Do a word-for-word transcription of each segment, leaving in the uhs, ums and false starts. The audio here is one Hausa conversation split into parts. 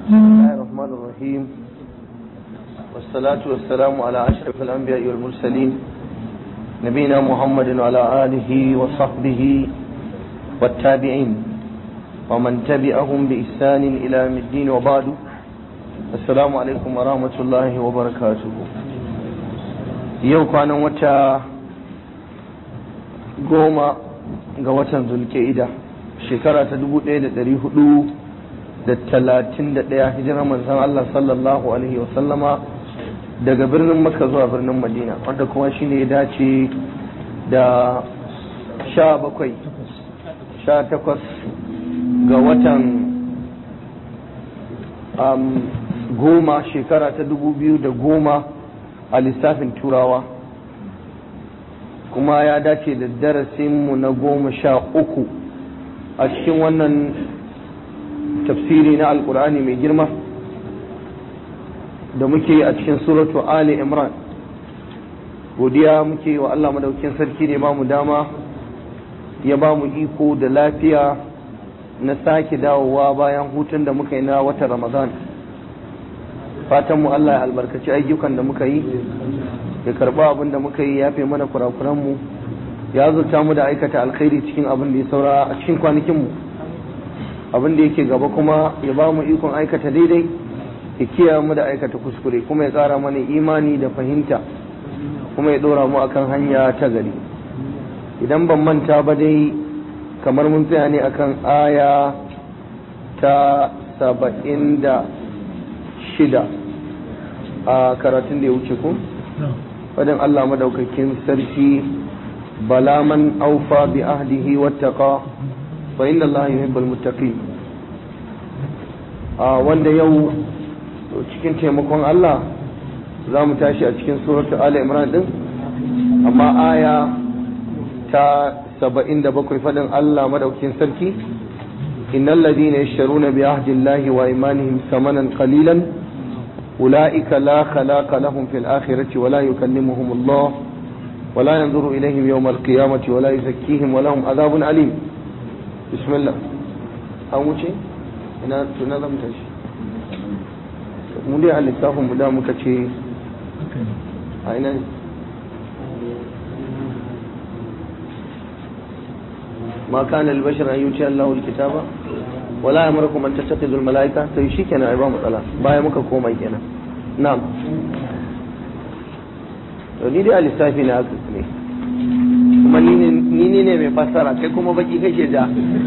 بسم الله الرحمن الرحيم والصلاة والسلام على أشرف الأنبياء والمرسلين نبينا محمد وعلى آله وصحبه والتابعين ومن تبعهم بإحسان إلى يوم الدين وبعد السلام عليكم ورحمة الله وبركاته يوم كان وتا goma ga watan zulka'ida shekara ta dubu ɗaya da ɗari hudu da talatin da ɗaya hijirar manzon Allah sallallahu alaihi wa sallama daga birnin Makka zuwa birnin Madina, wanda kuma shine ya dace da sha bakwai sha takwas ga watan um, goma shekara ta dubu biyu da goma a lissafin turawa, kuma ya dace da darasinmu na goma sha uku a cikin wannan tafsiri na alkur'ani mai girma da muke a cikin suratu Ali Imran. Godiya muke wa Allah madaukin sarki da ya bamu dama ya bamu iko da lafiya na sake dawowa bayan hutun da muka yi na watan Ramadan. Fatan mu Allah ya albarkaci ayyukan da muka yi, ya karba abin da muka yi, ya fi mana kurakuran mu, ya zurta mu da aikata alkhairi cikin abin da ya saura a cikin kwanakin mu, abin da yake gaba kuma ya ba mu ikon aikata daidai, ya kiyaye mu da aikata kuskure, kuma ya ƙara mana imani da fahimta, kuma ya ɗora mu akan hanya ta gari. Idan ban manta ba dai kamar mun tsaya ne akan aya ta saba'in da shida a karatun da ya wuce ko? Fadin Allah madaukakin sarki bala man aufa bi ahdihi wattaqa fa inna Allah yuhibbul muttaqin. A wanda yau cikin taimakon Allah za mu tashi a cikin suratul Ali Imran din, amma aya ta saba'in da bakwai fadin Allah madaukakin sarki innal ladina yashtaruna bi ahdi Allah wa imanihim samanan qalilan أولئك لا خلاق لهم في الآخرة ولا يكلمهم الله ولا ينظر إليهم يوم القيامة ولا يزكيهم ولهم عذاب أليم. بسم الله. أموتي أنا تنظم تشي مولي على التاهم مدامك شيء أين ما كان البشر أن يؤتي الله الكتاب ولا يأمركم أن تتخذوا الملائكة تيشيكنا عظام الصلاة بايا مكا كوما يكنا. نعم ni dai lissafi na haka ne, kuma ni ne mai fassara, kai kuma baki kake da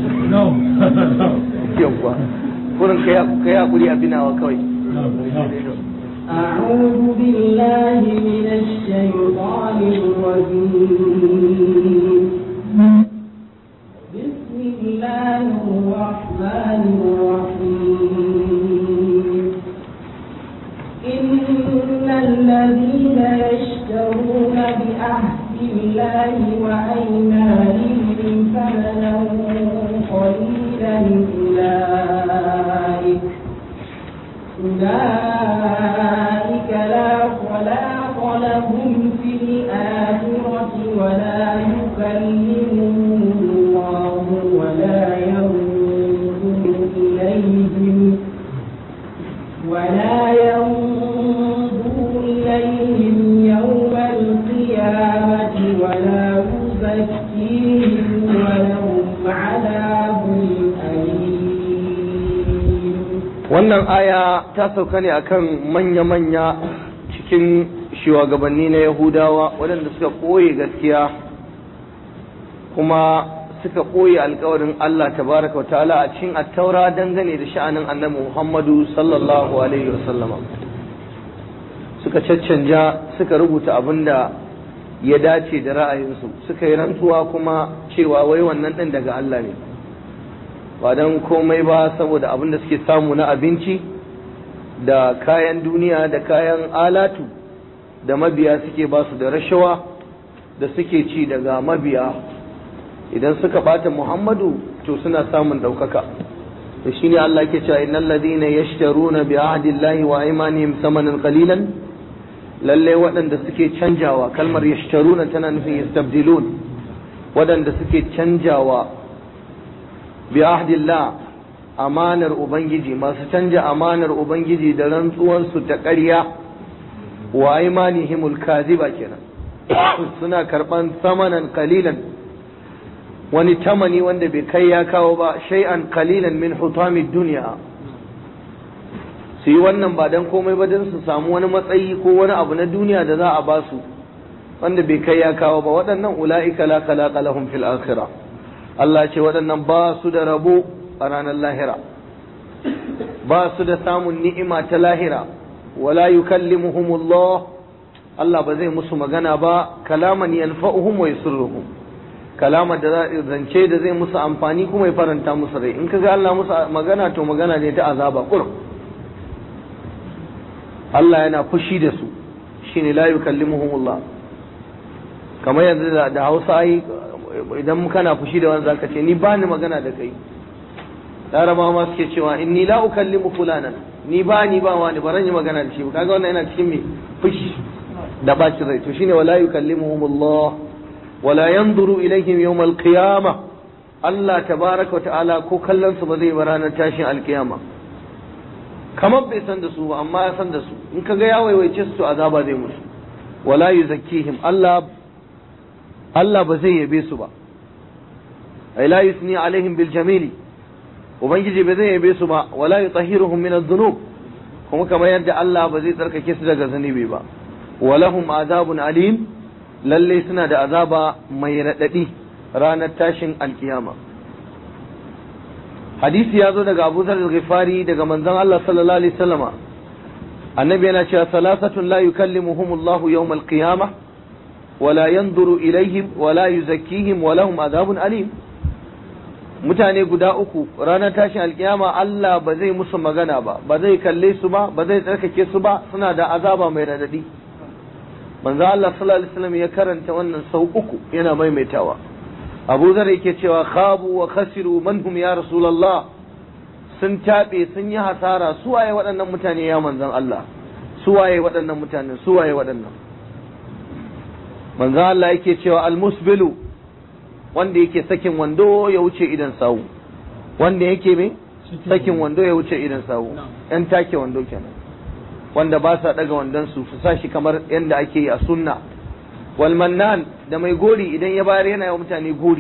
yawwa kurin kai hakuri abinawa kawai. أعوذ بالله من الشيطان الرجيم بسم الله الرحمن الرحيم إن الذين يشترون بأهد الله وأيمانهم ثمنا قليلا أولئك أولئك لا خلاق لهم في الآخرة ولا يكلمهم الله ولا ينظر إليهم ولا ينظر إليهم يوم القيامة ولا يزكيهم ولهم عذاب أليم. wannan aya ta sauka ne akan manya-manya cikin shugabanni na Yahudawa waɗanda suka ɓoye gaskiya kuma suka ɓoye alkawarin Allah tabaraka wa ta'ala a cikin attaura dangane da sha'anin annabi Muhammadu sallallahu alaihi wasallama. Suka caccanja suka rubuta abin da ya dace da ra'ayinsu, suka yi rantsuwa kuma cewa wai wannan ɗin daga Allah ne, ba don komai ba saboda abin da suke samu na abinci da kayan duniya da kayan alatu da mabiya suke ba su da rashawa da suke ci daga mabiya. Idan suka bata Muhammadu to suna samun ɗaukaka. To shine Allah ke cewa innal ladina yashtaruna bi ahdillahi wa aymanihim samanan qalilan, lalle waɗanda suke canjawa, kalmar yashtaruna tana nufin yastabdilun, waɗanda suke canjawa bi ahdillah amanar ubangiji masu canja amanar ubangiji da rantsuwansu ta ƙarya wa aymanihimul kadhiba kenan suna karban samanan qalilan wani tamani wanda bai kai ya kawo ba shay'an qalilan min hutamid dunya su yi wannan ba dan komai ba dan su samu wani matsayi ko wani abu na duniya da za a ba su wanda bai kai ya kawo ba waɗannan ula'ika la khalaqa lahum fil akhirah Allah ce waɗannan ba su da rabo a ranar lahira ba su da samun ni'ima ta lahira wala yukallimuhumullah Allah ba zai musu magana ba kalaman yanfa'uhum wa yasurruhum kalama da zance da zai musu amfani kuma ya faranta musu rai in kaga Allah musu magana to magana ne ta azaba kur Allah yana fushi da su shine la yukallimuhumullah kamar yanzu da Hausa ai idan kana fushi da wani zaka ce ni ba ni magana da kai Larabawa ma suke cewa inni la ukallimu fulanan ni ba ni ba wani ba yi magana da shi kaga wannan yana cikin me fushi da bacin rai to shine wala yukallimuhumullah wala yanzuru ilaihim yawm alqiyamah Allah tabaraka wa ta'ala ko kallon su ba zai ba ranar tashin alkiyama kamar bai san da su ba amma ya san da su in kaga ya waiwaice su to azaba zai musu wala yuzakkihim Allah Allah ba zai yabe su ba ay la yusni alaihim bil jamili ubangiji ba zai yabe su ba wala yutahhiruhum min adh-dhunub kuma kamar yadda Allah ba zai tsarkake su daga zunubi ba walahum azabun alim lalle suna da azaba mai radadi ranar tashin alkiyama hadisi ya zo daga Abu Dharr al-Ghifari daga manzon Allah sallallahu alaihi wasallama annabi yana cewa salasatun la yukallimuhum Allah yawm al-qiyamah wala yanzuru ilaihim wala yuzakkihim wa lahum azabun alim mutane guda uku ranar tashin alkiyama Allah ba zai musu magana ba ba zai kalle su ba ba zai tsarkake su ba suna da azaba mai radadi manzo Allah sallallahu alaihi wasallam ya karanta wannan sau uku yana maimaitawa Abu Dharr yake cewa khabu wa khasiru man hum ya rasulullah sun tabe sun yi hasara su waye waɗannan mutane ya manzon Allah su waye waɗannan mutane su waye waɗannan manzo Allah yake cewa al-musbilu wanda yake sakin wando ya wuce idan sawu wanda yake me sakin wando ya wuce idan sawu yan take wando kenan wanda ba sa daga wandon su su sashi kamar yanda ake yi a sunna wal mannan da mai gori idan ya bayar yana yawa mutane gori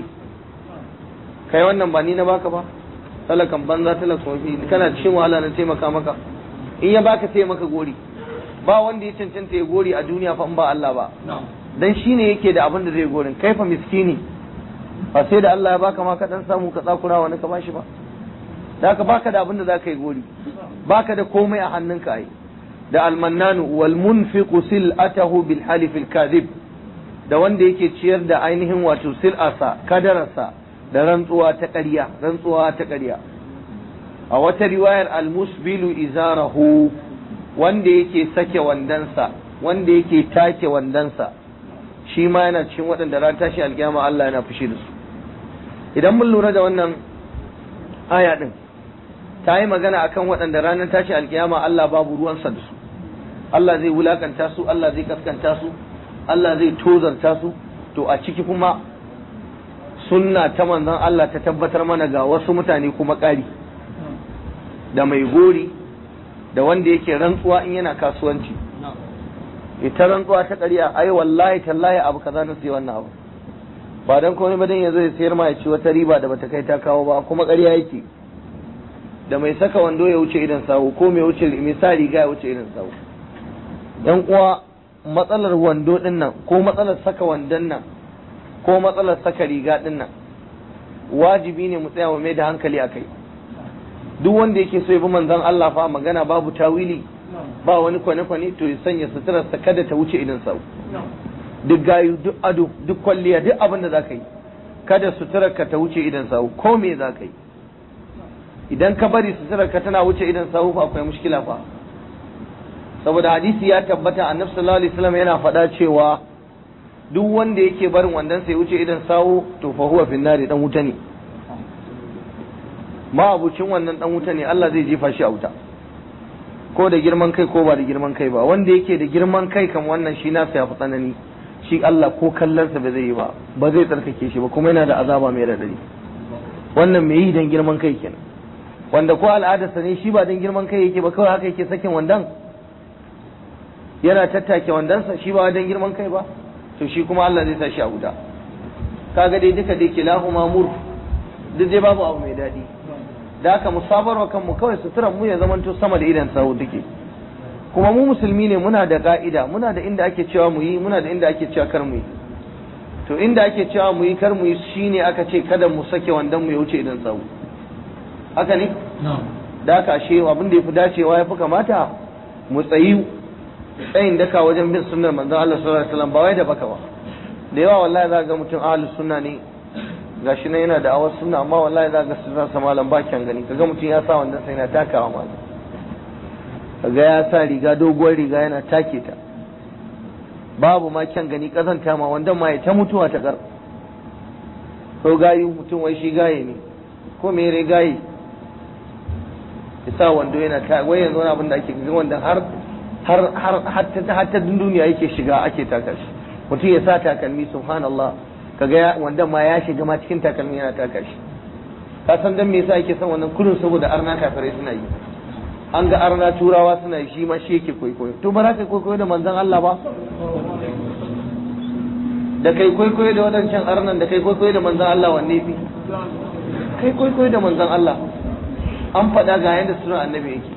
kai wannan ba ni na baka ba talakan banza talakan wafi kana cikin wahala na taimaka maka in ya baka sai maka gori ba wanda ya cancanta ya gori a duniya fa in ba Allah ba dan shine yake da abin da zai gorin kai fa miskini ba sai da Allah ya baka ma ka dan samu ka tsakura wani ka bashi ba da ka baka da abin da zaka yi gori baka da komai a hannunka ai da almannanu wal munfiqu sil'atahu bil halif al kadhib da wanda yake ciyar da ainihin wato sil'asa kadararsa da rantsuwa ta ƙarya rantsuwa ta ƙarya a wata riwayar al musbilu izarahu wanda yake sake wandansa wanda yake take wandansa shi ma yana cikin waɗanda ran tashi alkiyama Allah yana fushi da su idan mun lura da wannan aya din ta yi magana akan waɗanda ranar tashi alkiyama Allah babu ruwansa da su Allah zai wulakanta su Allah zai kaskanta su Allah zai tozarta su to a ciki kuma sunna ta manzon Allah ta tabbatar mana ga wasu mutane kuma ƙari da mai gori da wanda yake rantsuwa in yana kasuwanci ita rantsuwa ta ƙarya ai wallahi tallahi abu kaza na sai wannan abu ba dan komai ba dan yazo ya sayar ma ya ci wata riba da bata kai ta kawo ba kuma ƙarya yake da mai saka wando ya wuce idan sawu ko mai wuce misali riga ya wuce idan sawu yan uwa matsalar wando din nan ko matsalar saka wandon nan ko matsalar saka riga din nan wajibi ne mu tsaya mu mai da hankali akai duk wanda yake so ya bi manzon Allah fa magana babu tawili ba wani kwane-kwane to ya sanya suturarsa kada ta wuce idan sau duk gayu duk ado duk kwalliya duk abin da za ka yi kada suturarka ta wuce idan sau ko me za ka yi idan ka bari suturarka tana wuce idan sau fa akwai mushkila fa saboda hadisi ya tabbata annabi sallallahu alaihi wasallam yana faɗa cewa duk wanda yake barin wandan sai wuce idan sau to fa huwa fin nari dan wuta ne ma abucin wannan dan wuta ne Allah zai jefa shi a wuta ko da girman kai ko ba da girman kai ba wanda yake da girman kai kam wannan shi nasa ya fi tsanani shi Allah ko kallonsa ba zai yi ba ba zai tsarkake shi ba kuma yana da azaba mai radadi wannan mai yi dan girman kai kenan wanda ko al'adarsa ne shi ba don girman kai yake ba kawai haka yake sakin wandan yana tattake wandansa shi ba don girman kai ba to shi kuma Allah zai sa shi a wuta kaga dai duka dai kilahu mamur duk dai babu abu mai daɗi da haka mu sabarwa kanmu kawai suturan mu ya zamanto sama da idan sawu take kuma mu musulmi ne muna da ka'ida muna da inda ake cewa mu yi muna da inda ake cewa kar mu yi to inda ake cewa mu yi kar mu yi shine aka ce kada mu sake wandan mu ya wuce idan sawu haka ne da haka ashe abin da yafi dacewa yafi kamata mu tsayi tsayin daka wajen bin sunnar manzon Allah sallallahu alaihi wasallam ba wai da baka ba da yawa wallahi za ga mutum ahlus sunna ne gashi nan yana da awar sunna amma wallahi za ga sunna sa malam ba kyan gani kaga mutum ya sa wannan sai yana takawa malam kaga ya sa riga doguwar riga yana take ta babu ma kyan gani kazanta ma wanda ma ya ta mutuwa ta kar ko gayu mutum wai shi gaye ne ko me re gaye isa wando yana ta wai yanzu wani abin da ake ga wanda har har har har ta duniya yake shiga ake taka shi mutum ya sa takalmi subhanallah kaga wanda ma ya shiga ma cikin takalmi yana taka shi ka san dan me yasa yake son wannan kullun saboda arna kafirai suna yi an ga arna turawa suna yi shi ma shi yake kwaikwayo to ba za ka kwaikwayo da manzon Allah ba da kai kwaikwayo da wadancan arnan da kai kwaikwayo da manzon Allah wanne fi kai kwaikwayo da manzon Allah an faɗa ga yanda sunan annabi yake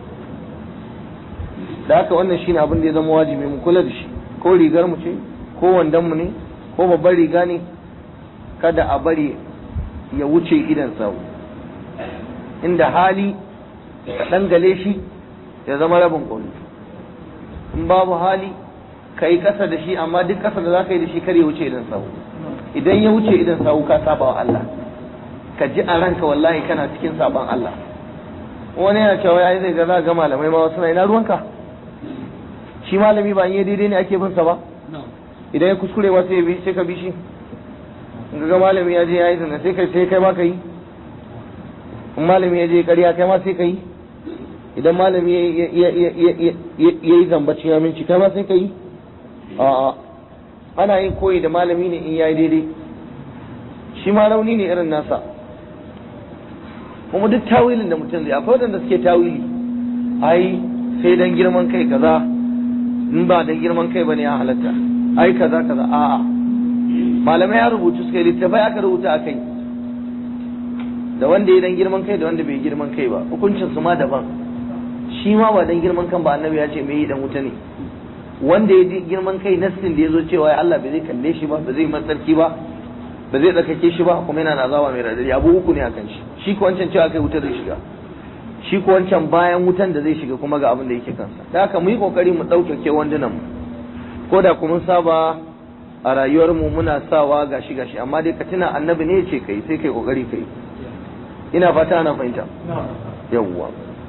da haka wannan shine abin da ya zama wajibi mu kula da shi ko rigar mu ce ko wandan mu ne ko babbar riga ne kada a bari ya wuce idan sawu inda hali ka dangale shi ya zama rabin ƙoli in babu hali ka yi ƙasa da shi amma duk ƙasa da za ka yi da shi kar ya wuce idan sawu idan ya wuce idan sawu ka saba wa Allah ka ji a ranka wallahi kana cikin saban Allah wani yana cewa ai zai ga za ga malamai ma wasu na ina ruwanka shi malami ba in yi daidai ne ake bin sa ba idan ya kuskure ba sai sai ka bi shi in ga malami ya je ya yi zina sai kai sai kai ma ka yi in malami ya je ƙarya kai ma sai ka yi idan malami ya yi zambacin aminci kai ma sai ka yi a'a ana yin koyi da malami ne in ya yi daidai shi ma rauni ne irin nasa kuma duk tawilin da mutum zai akwai wadanda suke tawili ai sai dan girman kai kaza in ba dan girman kai bane ya halatta ai kaza kaza a'a malamai ya rubutu suka yi littafai aka rubuta akai da wanda ya dan girman kai da wanda bai girman kai ba hukuncin su ma daban shi ma ba dan girman kan ba annabi ya ce me yi dan wuta ne wanda ya girman kai nassin da ya zo cewa Allah bai zai kalle shi ba ba zai matsarki ba ba zai tsakake shi ba kuma yana da azaba mai radadi abu uku ne akan shi shi ko wancan cewa kai wuta zai shiga shi ko wancan bayan wutan da zai shiga kuma ga abin da yake kansa da haka mu yi kokari mu ɗaukake wandunan mu ko da kuma saba a rayuwar mu muna sawa gashi gashi amma dai ka tuna annabi ne ce kai sai kai kokari kai ina fata ana fahimta yawwa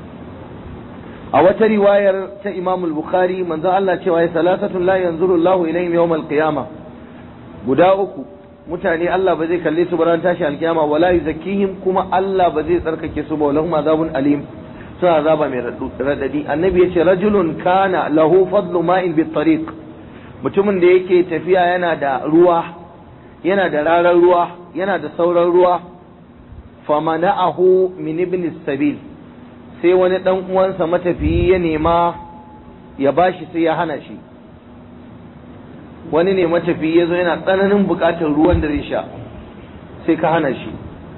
a wata riwayar ta Imam al-Bukhari manzo Allah cewa ya salasatun la yanzuru Allahu ilayhim yawm al-qiyamah guda uku mutane Allah ba zai kalle su ba ran tashi alkiyama wala yuzakkihim kuma Allah ba zai tsarkake su ba walahum azabun alim suna azaba mai radadi annabi yace rajulun kana lahu fadlu ma'in bit tariq mutumin da yake tafiya yana da ruwa yana da rarar ruwa yana da sauran ruwa famana'ahu min ibn sabil sai wani dan uwansa matafiyi ya nema ya bashi sai ya hana shi wani ne matafiyi ya zo yana tsananin bukatar ruwan da zai sha sai ka hana shi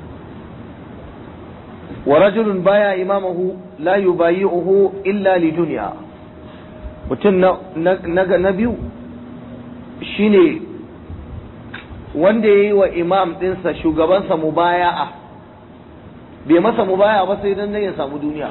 wa rajulun baya imamahu la yubayi'uhu illa li dunya mutum na na na biyu shine wanda yayi wa imam dinsa shugabansa mubaya'a bai masa mubaya'a ba sai dan ya samu duniya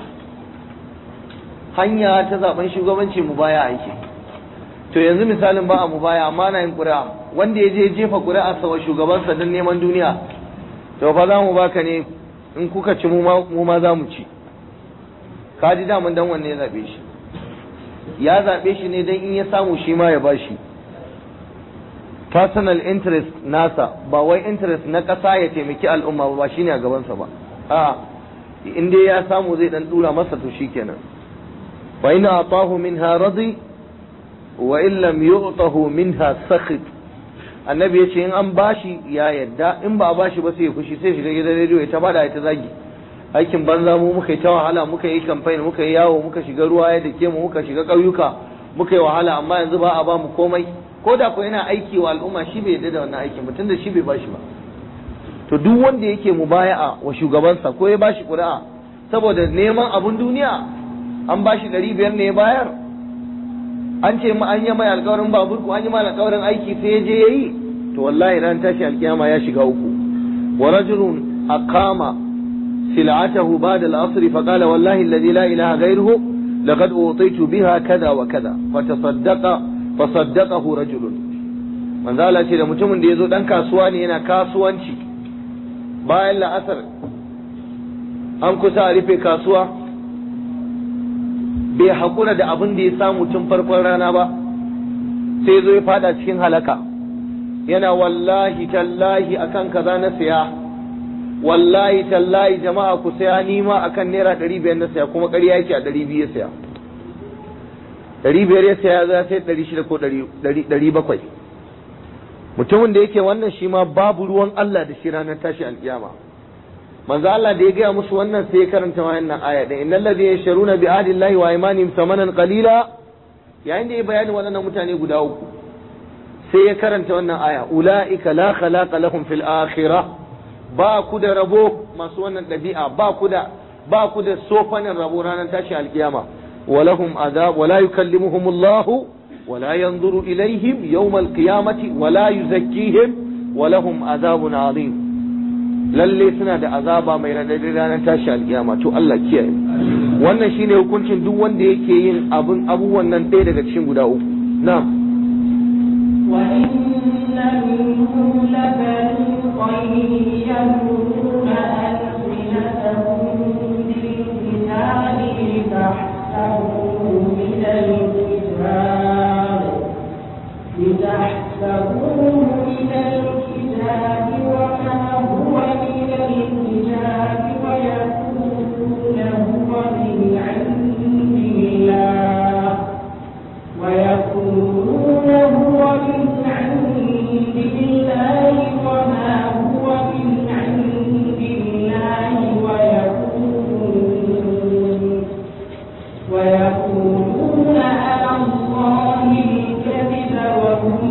hanya ta zaben shugabanci mubaya'a yake to yanzu misalin ba a mubaya amma na yin ƙuri'a wanda ya je jefa ƙuri'a sa wa shugabansa don neman duniya to fa za mu baka ne in kuka ci mu ma za mu ci ka ji daman dan wanne ya zaɓe shi ya zaɓe shi ne don in ya samu shi ma ya ba shi personal interest nasa ba wai interest na ƙasa ya taimaki al'umma ba shi ne a gabansa ba a in dai ya samu zai dan dura masa to shikenan wa in atahu minha radi wa in lam yu'tahu minha sakhit annabi yace in an bashi ya yadda in ba a bashi ba sai ya fushi sai shiga gidan rediyo ya ta bada ya ta zagi aikin banza mu muka yi ta wahala, muka yi campaign, muka yi yawo, muka shiga ruwa ya dake mu, muka shiga ƙauyuka, muka yi wahala, amma yanzu ba a ba mu komai. Ko da ko yana aiki wa al'umma shi bai yarda da wannan aikin mutum da shi bai bashi ba. To duk wanda yake mubaya'a wa shugabansa ko ya bashi ƙuri'a saboda neman abun duniya, an bashi ɗari biyar ne ya bayar, an ce ma an yi mai alƙawarin babur ko an yi mai alƙawarin aiki sai ya je ya yi, to wallahi ran tashi alƙiyama ya shiga uku. Wa rajulun aqama sil'atahu ba'da al-'asr fa qala wallahi alladhi la ilaha ghayruhu laqad utitu biha kaza wa kaza fa tasaddaqa fa saddaqahu rajulun. manzo Allah ce da mutumin da yazo dan kasuwa ne yana kasuwanci, bayan la'asar an kusa a rufe kasuwa, bai haƙura da abin da ya samu tun farkon rana ba, sai zo ya fada cikin halaka, yana wallahi tallahi akan kaza na siya, wallahi tallahi jama'a ku saya nima akan naira ɗari biyar na siya, kuma ƙarya yake a ɗari biyu ya siya, ɗari biyar ya siya za sai ɗari shida ko ɗari bakwai. Mutumin da yake wannan shi ma babu ruwan Allah da shi ranar tashi alƙiyama. Manzo Allah da ya gaya musu wannan sai ya karanta wannan aya da innal ladhina yashruna bi ahdi Allahi wa aymanihim thamanan qalila, yayin da ya bayani waɗannan mutane guda uku sai ya karanta wannan aya, ulaika la khalaqa lahum fil akhirah, ba ku da rabo masu wannan ɗabi'a, ba ku da ba ku da sofanin rabo ranar tashi alƙiyama. wa lahum adab wa la yukallimuhum Allah wa la yanzuru ilaihim yawm al-qiyamati wa la yuzakkihim wa lahum adabun azim. Lalle suna da azaba mai radadi ranar tashi alkiyama, to Allah kiyaye. Wannan shine hukuncin duk wanda yake yin abun abubuwan nan ɗaya daga cikin guda uku. Na'am. Wa inna minhum lafariqan yamuruna alsinatahum bil kitabi litahsabuhu min al-kitab litahsabuhu min al-kitab wa ma huwa min al-kitab wa yaquluna huwa min 'indillah wa yaquluna huwa min 'indillahi wa ma huwa min 'indillahi wa yaquluna wa yaquluna 'ala Allahi al-kadhiba wa hum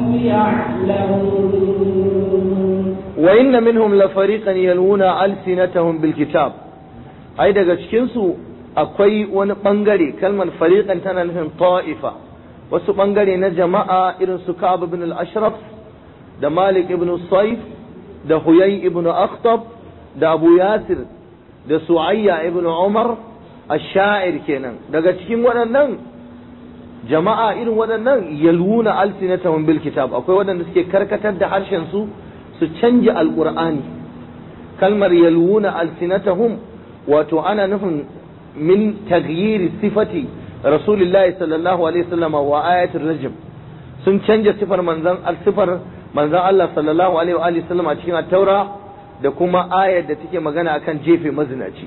ya'lamun. Wa inna minhum la fariqan yalwuna alsinatahum bil kitab, ai daga cikin su akwai wani bangare, kalmar fariqan tana nufin ta'ifa, wasu bangare na jama'a irin su Ka'ab ibn al-Ashraf da Malik ibn Sayf da Huyay ibn Akhtab da Abu Yasir da Su'ayya ibn Umar ash-sha'ir kenan. Daga cikin waɗannan jama'a irin waɗannan yalwuna alsinatahum bil kitab, akwai waɗanda suke karkatar da harshen su su canja alqur'ani. Kalmar yalwuna alsinatahum wato ana nufin min taghyiri sifati rasulillahi sallallahu alaihi wasallam wa ayatul rajm, sun canja sifar manzon sifar manzon Allah sallallahu alaihi wa alihi wasallam a cikin at-taura da kuma ayar da take magana akan jefe mazinaci.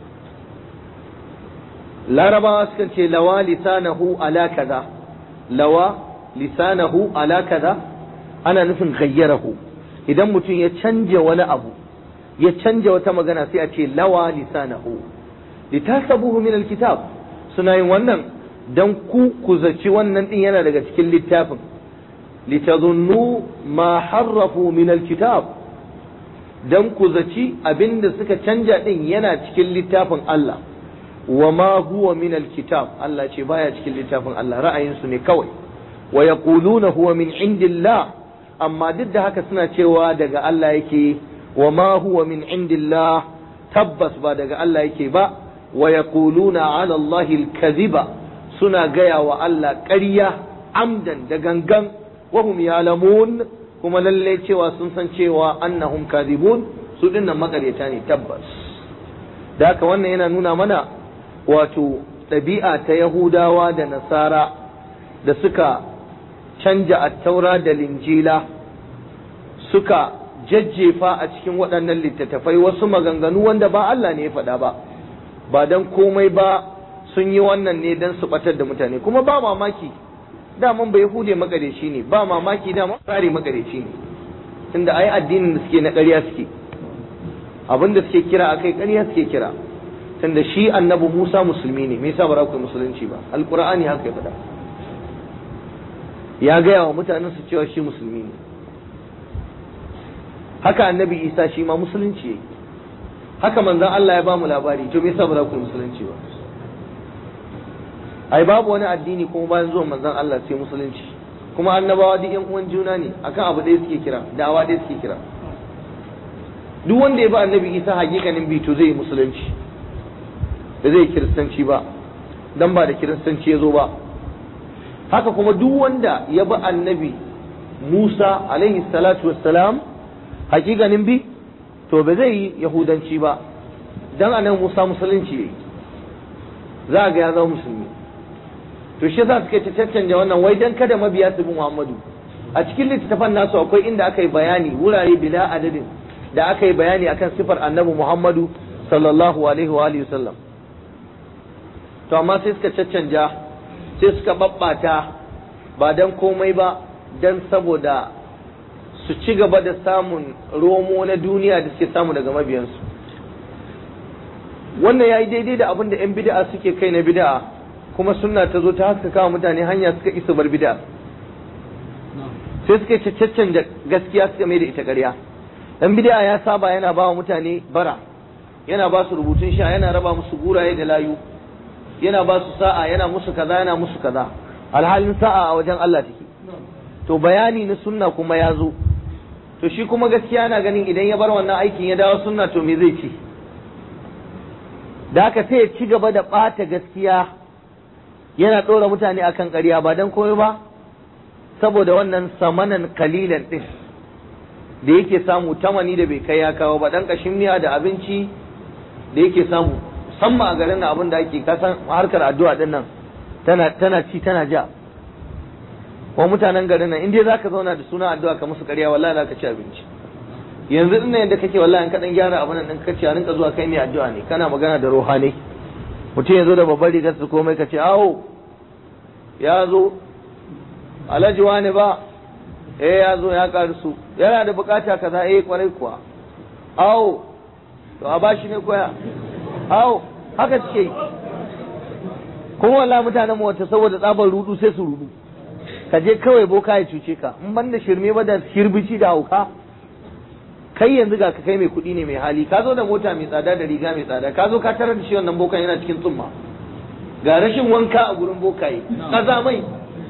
Larabawa sukan ce lawa lisanahu ala kaza, lawa lisanahu ala kaza ana nufin gayyarahu. Idan mutum ya canja wani abu, ya canja wata magana sai a ce lawa lisanahu litasabuhu min alkitab. Suna yin wannan dan ku ku zaci wannan din yana daga cikin littafin, litadhunnu ma harrafu min alkitab, dan ku zaci abinda suka canja din yana cikin littafin Allah. wa ma huwa min alkitab, Allah ce baya cikin littafin Allah, ra'ayinsu ne kawai. wa yaquluna huwa min indillah, amma duk da haka suna cewa daga Allah yake. wa ma huwa min indillah, tabbas ba daga Allah yake ba. wa yaquluna ala Allah alkaziba, suna gaya wa Allah ƙarya amdan da gangan. wa hum ya'lamun, kuma lalle cewa sun san cewa annahum kadhibun, su dinnan makaryata ne tabbas. da haka wannan yana nuna mana wato ɗabi'a ta Yahudawa da Nasara da suka canja attaura da linjila, suka jajjefa a cikin waɗannan littattafai wasu maganganu wanda ba Allah ne ya faɗa ba, ba don komai ba sun yi wannan ne don su ɓatar da mutane. Kuma ba mamaki daman ba Yahude makareci ne, ba mamaki daman tsari makareci ne, tunda ai addinin da suke na ƙarya suke, abin da suke kira akai ƙarya suke kira. tunda shi annabi Musa musulmi ne me yasa ba za ku yi musulunci ba alqur'ani haka ya faɗa ya gaya wa mutanen su cewa shi musulmi ne haka annabi Isa shi ma musulunci yake haka manzon Allah ya ba mu labari to me yasa ba za ku yi musulunci ba ai babu wani addini kuma bayan zuwan manzon Allah sai musulunci kuma annabawa duk yan uwan juna ne akan abu ɗaya suke kira da'awa ɗaya suke kira duk wanda ya ba annabi Isa hakikanin bi to zai yi musulunci da zai kiristanci ba dan ba da kiristanci ya zo ba haka kuma duk wanda ya ba annabi Musa alaihi salatu wassalam hakikanin bi to ba zai yi yahudanci ba dan anan Musa musulunci yayi za ga ya zama musulmi to shi za su kai ta caccanja wannan wai dan kada mabiya su bi Muhammadu a cikin littattafan nasu akwai inda aka yi bayani wurare bila adadin da aka yi bayani akan sifar annabi Muhammadu sallallahu alaihi wa alihi wasallam to amma sai suka caccanja sai suka babbata ba dan komai ba dan saboda su ci gaba da samun romo na duniya da suke samu daga mabiyansu wannan yayi daidai da abin da yan bid'a suke kai na bid'a kuma sunna ta zo ta haskaka wa mutane hanya suka isa bar bid'a sai suka ce caccanja gaskiya suka mai da ita ƙarya dan bid'a ya saba yana ba wa mutane bara yana ba su rubutun sha yana raba musu guraye da layu yana ba su sa'a yana musu kaza yana musu kaza alhalin sa'a a wajen Allah take to bayani na sunna kuma ya zo to shi kuma gaskiya na ganin idan ya bar wannan aikin ya dawo sunna to me zai ci da haka sai ya ci gaba da ɓata gaskiya yana ɗora mutane akan ƙarya ba don komai ba saboda wannan samanan kalilan ɗin da yake samu tamani da bai kai ya kawo ba ɗan ƙashin miya da abinci da yake samu musamman a garin na abin da ake kasan harkar addu'a ɗin nan tana tana ci tana ja wa mutanen garin nan in dai zaka zauna da suna addu'a ka musu ƙarya wallahi zaka ci abinci yanzu din nan yadda kake wallahi in ka dan gyara abin nan kace a rinka zuwa kai mai addu'a ne kana magana da ruhani mutum ya zo da babbar rigar su komai ka ce awo ya zo alhaji wani ba eh ya zo ya karsu yana da bukata kaza eh kwarai kuwa awo to a bashi ne koya awo haka suke yi kuma wallahi mutanen mu wata saboda tsabar rudu sai su rudu ka je kawai boka ya cuce ka in ban da shirme ba da shirbici da hauka kai yanzu ga ka kai mai kuɗi ne mai hali ka zo da mota mai tsada da riga mai tsada ka zo ka tarar da shi wannan bokan yana cikin tsumma ga rashin wanka a gurin bokaye kaza mai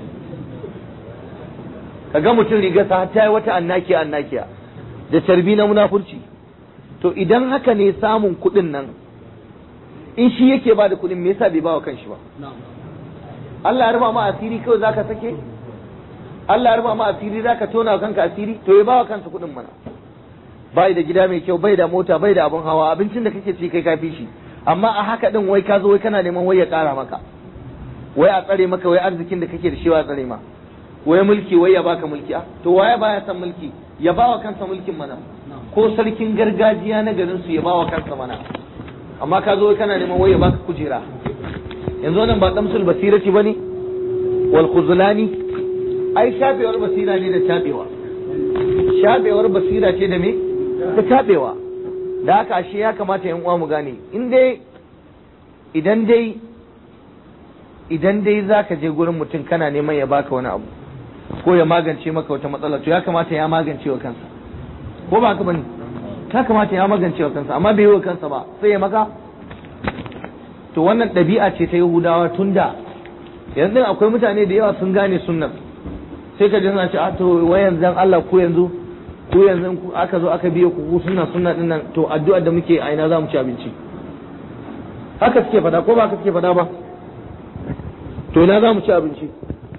ka ga mutum rigarsa har ta yi wata annakiya annakiya da tarbi na munafurci to idan haka ne samun kuɗin nan in shi yake ba da kuɗin me yasa bai ba wa kanshi ba Allah ya rufa ma asiri kawai zaka sake Allah ya rufa ma asiri zaka tona wa kanka asiri to ya ba wa kansa kuɗin mana bai da gida mai kyau bai da mota bai da abun hawa abincin da kake ci kai kafi shi amma a haka din wai ka zo wai kana neman wai ya kara maka wai a tsare maka wai arzikin da kake da shi wa tsare ma wai mulki wai ya baka mulki a to waye baya san mulki ya bawa kansa mulkin mana ko sarkin gargajiya na garin su ya bawa kansa mana amma ka zo wai kana neman wai ya baka kujera yanzu wannan ba damsul basirati bane wal khuzlani ai shafewar basira ne da tabewa shafewar basira ce da me ta tabewa da haka ashe ya kamata yan uwa mu gane in dai idan dai idan dai zaka je gurin mutum kana neman ya baka wani abu ko ya magance maka wata matsala to ya kamata ya magance wa kansa ko ba haka bane ya kamata ya magance wa kansa amma bai yi wa kansa ba sai ya maka to wannan ɗabi'a ce ta Yahudawa tunda yanzu akwai mutane da yawa sun gane sunnar sai ka ji suna ce a to wai yanzu dan Allah ko yanzu ko yanzu aka zo aka biye ku sunna sunna din nan to addu'ar da muke a ina za mu ci abinci haka suke fada ko ba haka suke fada ba to ina za mu ci abinci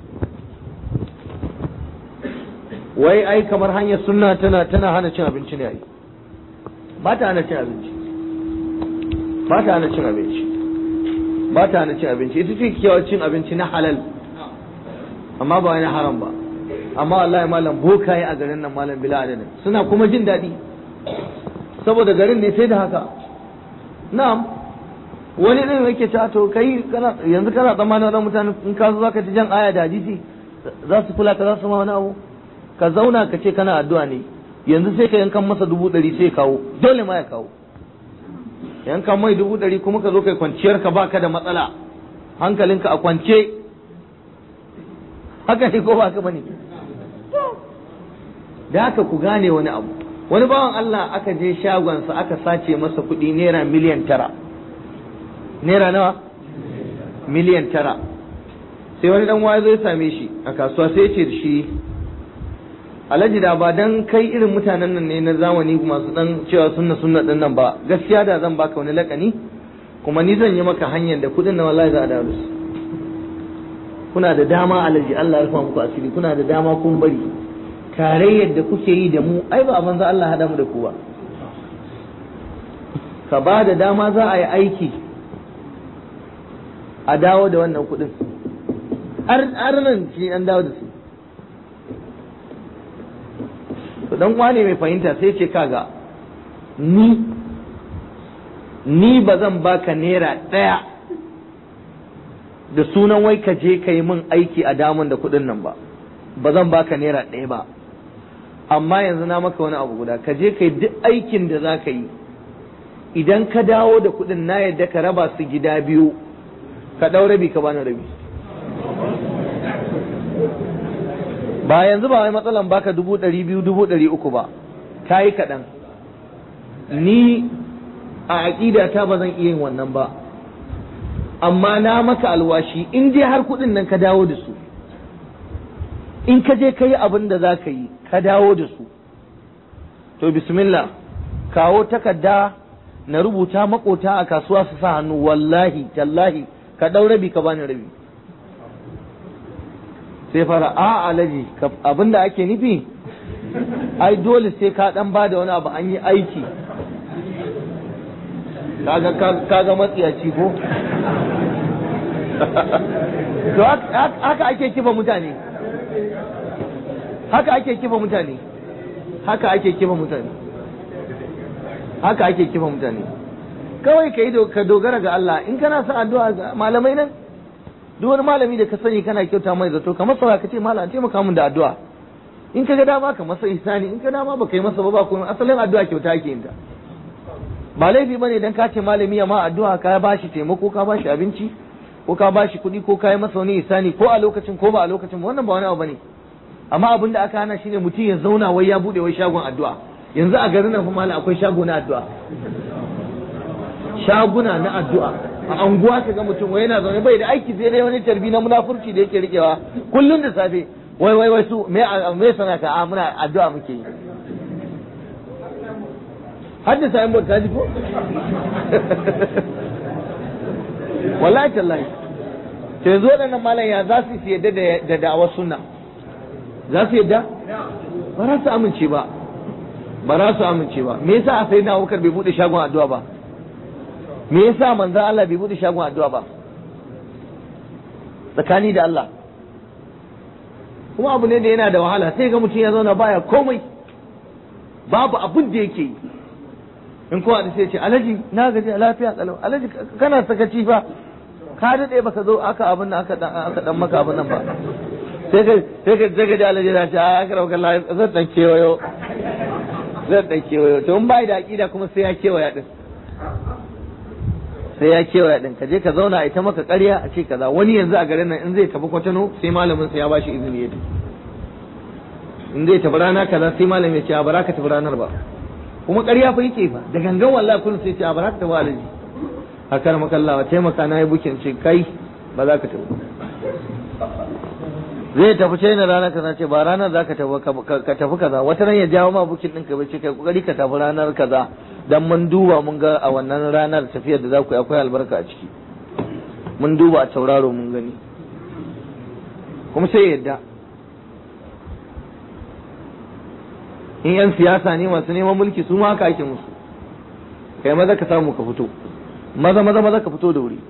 wai ai kamar hanyar sunna tana tana hana cin abinci ne ai ba ta hana cin abinci ba ta hana cin abinci ba ta hana cin abinci ita ce kyawar cin abinci na halal amma ba wani haram ba amma wallahi malam bokaye a garin nan malam bila adadin suna kuma jin daɗi saboda garin ne sai da haka na'am wani ɗin yake ta to kai kana yanzu kana tsammanin wannan mutane in ka zo zaka ci jan aya da hadisi za su kula ka za su ma wani abu ka zauna ka ce kana addu'a ne yanzu sai ka yankan masa dubu ɗari sai kawo dole ma ya kawo yan kan mai dubu ɗari kuma ka zo kai kwanciyar ka baka da matsala hankalinka a kwance haka ne ko ba ka bane da haka ku gane wani abu wani bawan Allah aka je shagonsa aka sace masa kuɗi naira miliyan tara naira nawa miliyan tara sai wani dan waye zai same shi a kasuwa sai ya ce da shi alhaji da ba dan kai irin mutanen nan ne na zamani masu dan cewa sunna sunna din nan ba gaskiya da zan baka wani lakani kuma ni zan yi maka hanyar da kudin na wallahi za a dawo su kuna da dama alhaji Allah ya rufa muku asiri kuna da dama kun bari tarayyar da kuke yi da mu ai ba a banza Allah hada mu da ku ba ka ba da dama za a yi aiki a dawo da wannan kudin har nan shi an dawo da su to dan wane mai fahimta sai ce kaga ni ni ba zan baka naira ɗaya da sunan wai ka je ka yi min aiki a damun da kuɗin nan ba ba zan baka naira ɗaya ba amma yanzu na maka wani abu guda ka je ka yi duk aikin da za ka yi idan ka dawo da kuɗin na yadda ka raba su gida biyu ka ɗau rabi ka bani rabi ba yanzu ba wai matsalan baka dubu ɗari biyu dubu ɗari uku ba ka yi kaɗan ni a aƙida ta ba zan iya yin wannan ba amma na maka alwashi in dai har kuɗin nan ka dawo da su in ka je ka yi abin da za ka yi ka dawo da su to bismillah kawo takarda na rubuta makota a kasuwa su sa hannu wallahi tallahi ka ɗau rabi ka bani rabi sai fara a alaji abin da ake nufi ai dole sai ka dan ba da wani abu an yi aiki kaga kaga matsiyaci ko to haka ake kifa mutane haka ake kifa mutane haka ake kifa mutane haka ake kifa mutane kawai ka yi ka dogara ga Allah in kana son addu'a ga malamai nan duk wani malami da ka sani kana kyauta mai zato ka masa ka ce malam taimaka min da addu'a in ka ga dama ka masa ihsani in ka dama baka yi masa ba ba komai asalin addu'a kyauta ake yin ta ba laifi bane dan ka ce malami ya ma addu'a ka bashi taimako ka bashi abinci ko ka bashi kuɗi ko ka yi masa wani ihsani ko a lokacin ko ba a lokacin wannan ba wani abu bane amma abin da aka hana shine mutum ya zauna wai ya bude wai shagon addu'a yanzu a garin nan fa malam akwai shago na addu'a shaguna na addu'a a anguwa ka ga mutum wai yana zaune bai da aiki sai dai wani tarbi na munafurci da yake rikewa kullun da safe wai wai wai su me me sana ka a muna addu'a muke yi hadda sai mun taji ko wallahi tallahi to yanzu wadannan malam ya za su yi yadda da da'awar sunna za su yadda ba za su amince ba ba za su amince ba me yasa a sai na Abubakar bai bude shagon addu'a ba me yasa manzon Allah bai bude shagon addu'a ba tsakani da Allah kuma abu ne da yana da wahala sai ga mutum ya zauna baya komai babu abin da yake yi in kowa da sai ce alaji na gaji lafiya kalau alaji kana sakaci fa ka dade baka zo aka abin nan aka dan aka dan maka abin nan ba sai ka sai ka daga da alaji da shi aka rauka Allah zan dan kewayo zan dan kewayo to in bai da aqida kuma sai ya kewaya din sai ya kewaya din ka je ka zauna ita maka ƙarya a ce kaza wani yanzu a garin nan in zai tafi Kwatano sai malamin sa ya bashi izini ya tafi in zai tafi rana kaza sai malamin ya ce a bara ka tafi ranar ba kuma ƙarya fa yake fa da gangan wallahi kullum sai ce a bara ka tafi alaji haka maka Allah taimaka na yi bukin ce kai ba za ka tafi zai tafi China ranar kaza ce ba ranar za ka tafi ka tafi kaza wata ran ya jawo ma bukin ɗinka bai ce kai kokari ka tafi ranar kaza dan mun duba mun ga a wannan ranar tafiyar da za ku yi akwai albarka a ciki mun duba a tauraro mun gani kuma sai yadda in yan siyasa ne masu neman mulki su ma haka ake musu kai maza ka samu ka fito maza maza maza ka fito da wuri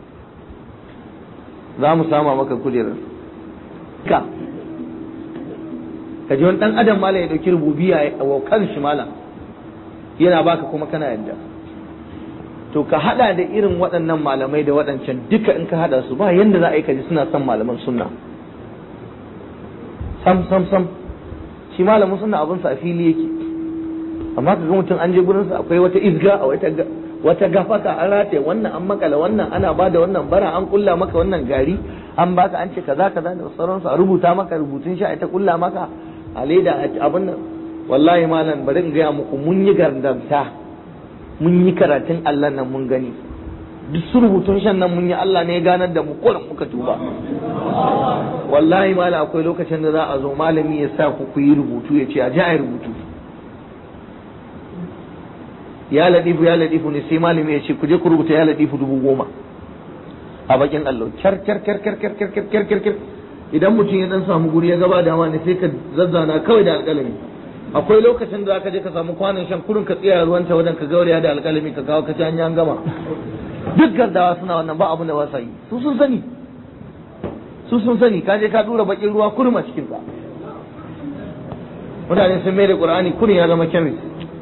za mu sama maka kujerar ka ka ji wani dan adam malam ya dauki rububiya wa kan shi malam yana baka kuma kana yadda to ka hada da irin waɗannan malamai da waɗancan duka in ka hada su ba yanda za a yi kaji suna son malaman sunna sam sam sam shi malamin sunna abin sa a fili yake amma kaga mutum an je gurin sa akwai wata izga a wata wata gafaka an rataye wannan an makala wannan ana bada wannan bara an kulla maka wannan gari an baka an ce kaza kaza da sauransu a rubuta maka rubutun sha ita kulla maka a leda abin nan wallahi malam bari in gaya muku mun yi gardamta mun yi karatun Allah nan mun gani duk su rubutun shan nan mun yi Allah ne ya ganar da mu kullum muka tuba wallahi malam akwai lokacin da za a zo malami ya sa ku ku yi rubutu ya ce a ji a yi rubutu ya ladifu ya ladifu ne sai malami ya ce ku je ku rubuta ya ladifu dubu goma a bakin allo kyar kyar kyar kyar kyar kyar kyar kyar kyar idan mutum ya dan samu guri ya gaba dama ne sai ka zazzana kawai da alƙalami akwai lokacin da aka je ka samu kwanon shan kurin ka tsaya ruwan ta wajen ka gauraya da alƙalami ka kawo ka ci an yi an gama duk gardawa suna wannan ba abin da ba sa yi su sun sani su sun sani ka je ka dura bakin ruwa kurum a cikin sa mutane sun mai da qur'ani kurin ya zama kemis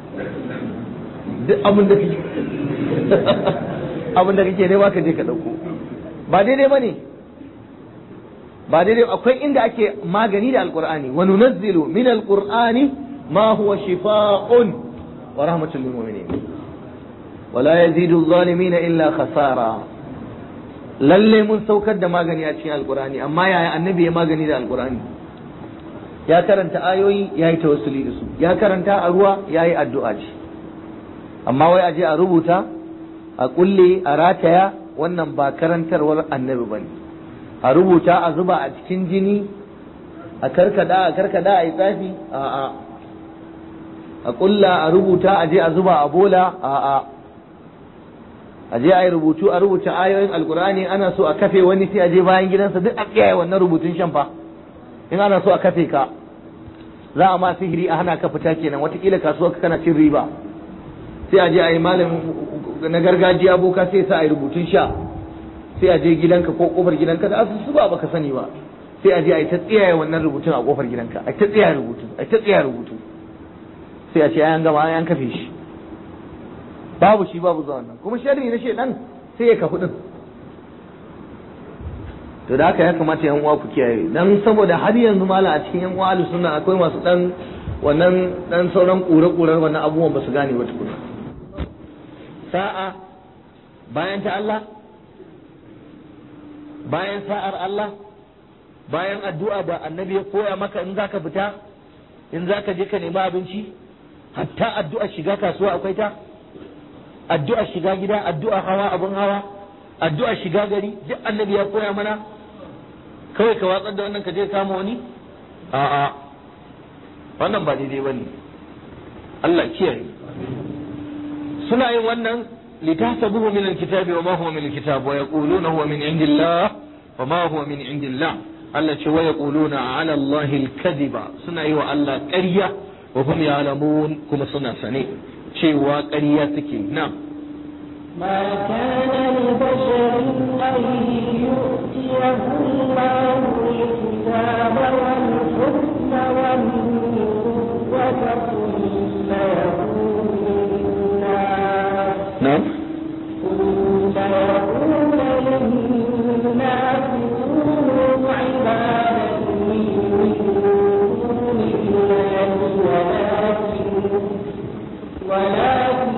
duk abin da kake abin da kake nema ka je ka dauko ba daidai bane ba daidai akwai inda ake magani da alqur'ani wa nunazzilu min alqur'ani ma huwa shifaa'un wa rahmatul lil mu'minin wa la yazidu adh-dhalimin illa khasara lalle mun saukar da magani a cikin alqur'ani amma yaya annabi ya magani da alqur'ani ya karanta ayoyi yayi tawassuli da su ya karanta a ruwa yayi addu'a ce amma wai aje a rubuta a kulle a rataya wannan ba karantarwar annabi bane a rubuta a zuba a cikin jini a karkada a karkada a yi tsafi a a a kulla a rubuta a je a zuba a bola a a a je a yi rubutu a rubuta ayoyin alkur'ani ana so a kafe wani sai a je bayan gidansa duk a kiyaye wannan rubutun shan fa in ana so a kafe ka za a ma sihiri a hana ka fita kenan watakila kasuwa ka kana cin riba sai a je a yi malamin na gargajiya boka sai sa a yi rubutun sha sai a je gidanka ko kofar gidanka da asusu ba baka sani ba sai a je a yi ta tsiyaye wannan rubutun a kofar gidanka a ta tsiyaye rubutu a ta tsiyaye rubutu sai a ce ayan gama ayan kafe shi babu shi babu zuwa nan kuma sharri na shedan sai ya kafu din to da haka ya kamata yan uwa ku kiyaye dan saboda har yanzu mala a cikin yan uwa ahlus sunna akwai masu dan wannan dan sauran kure-kuren wannan abubuwan ba su gane ba tukuna sa'a bayan ta Allah bayan sa'ar Allah bayan addu'a da annabi ya koya maka in zaka fita in zaka je ka nemi abinci hatta addu'a shiga kasuwa akwai ta addu'a shiga gida addu'a hawa abun hawa addu'a shiga gari duk annabi ya koya mana kawai ka watsar da wannan ka je kama wani a'a wannan ba daidai bane Allah kiyaye suna yin wannan litahsabuhu min alkitabi wa ma huwa min alkitab wa yaquluna huwa min indillah wa ma huwa min indillah Allah ce wa yaquluna ala Allah alkadiba suna yi wa Allah ƙarya wa hum ya'lamun kuma suna sane cewa ƙarya suke na ما كان لبشر أن يؤتيه الله الكتاب والحكم والنبوة ثم يقول للناس نعم ثم يقول للناس كونوا عبادة من دون الله ولكن ولكن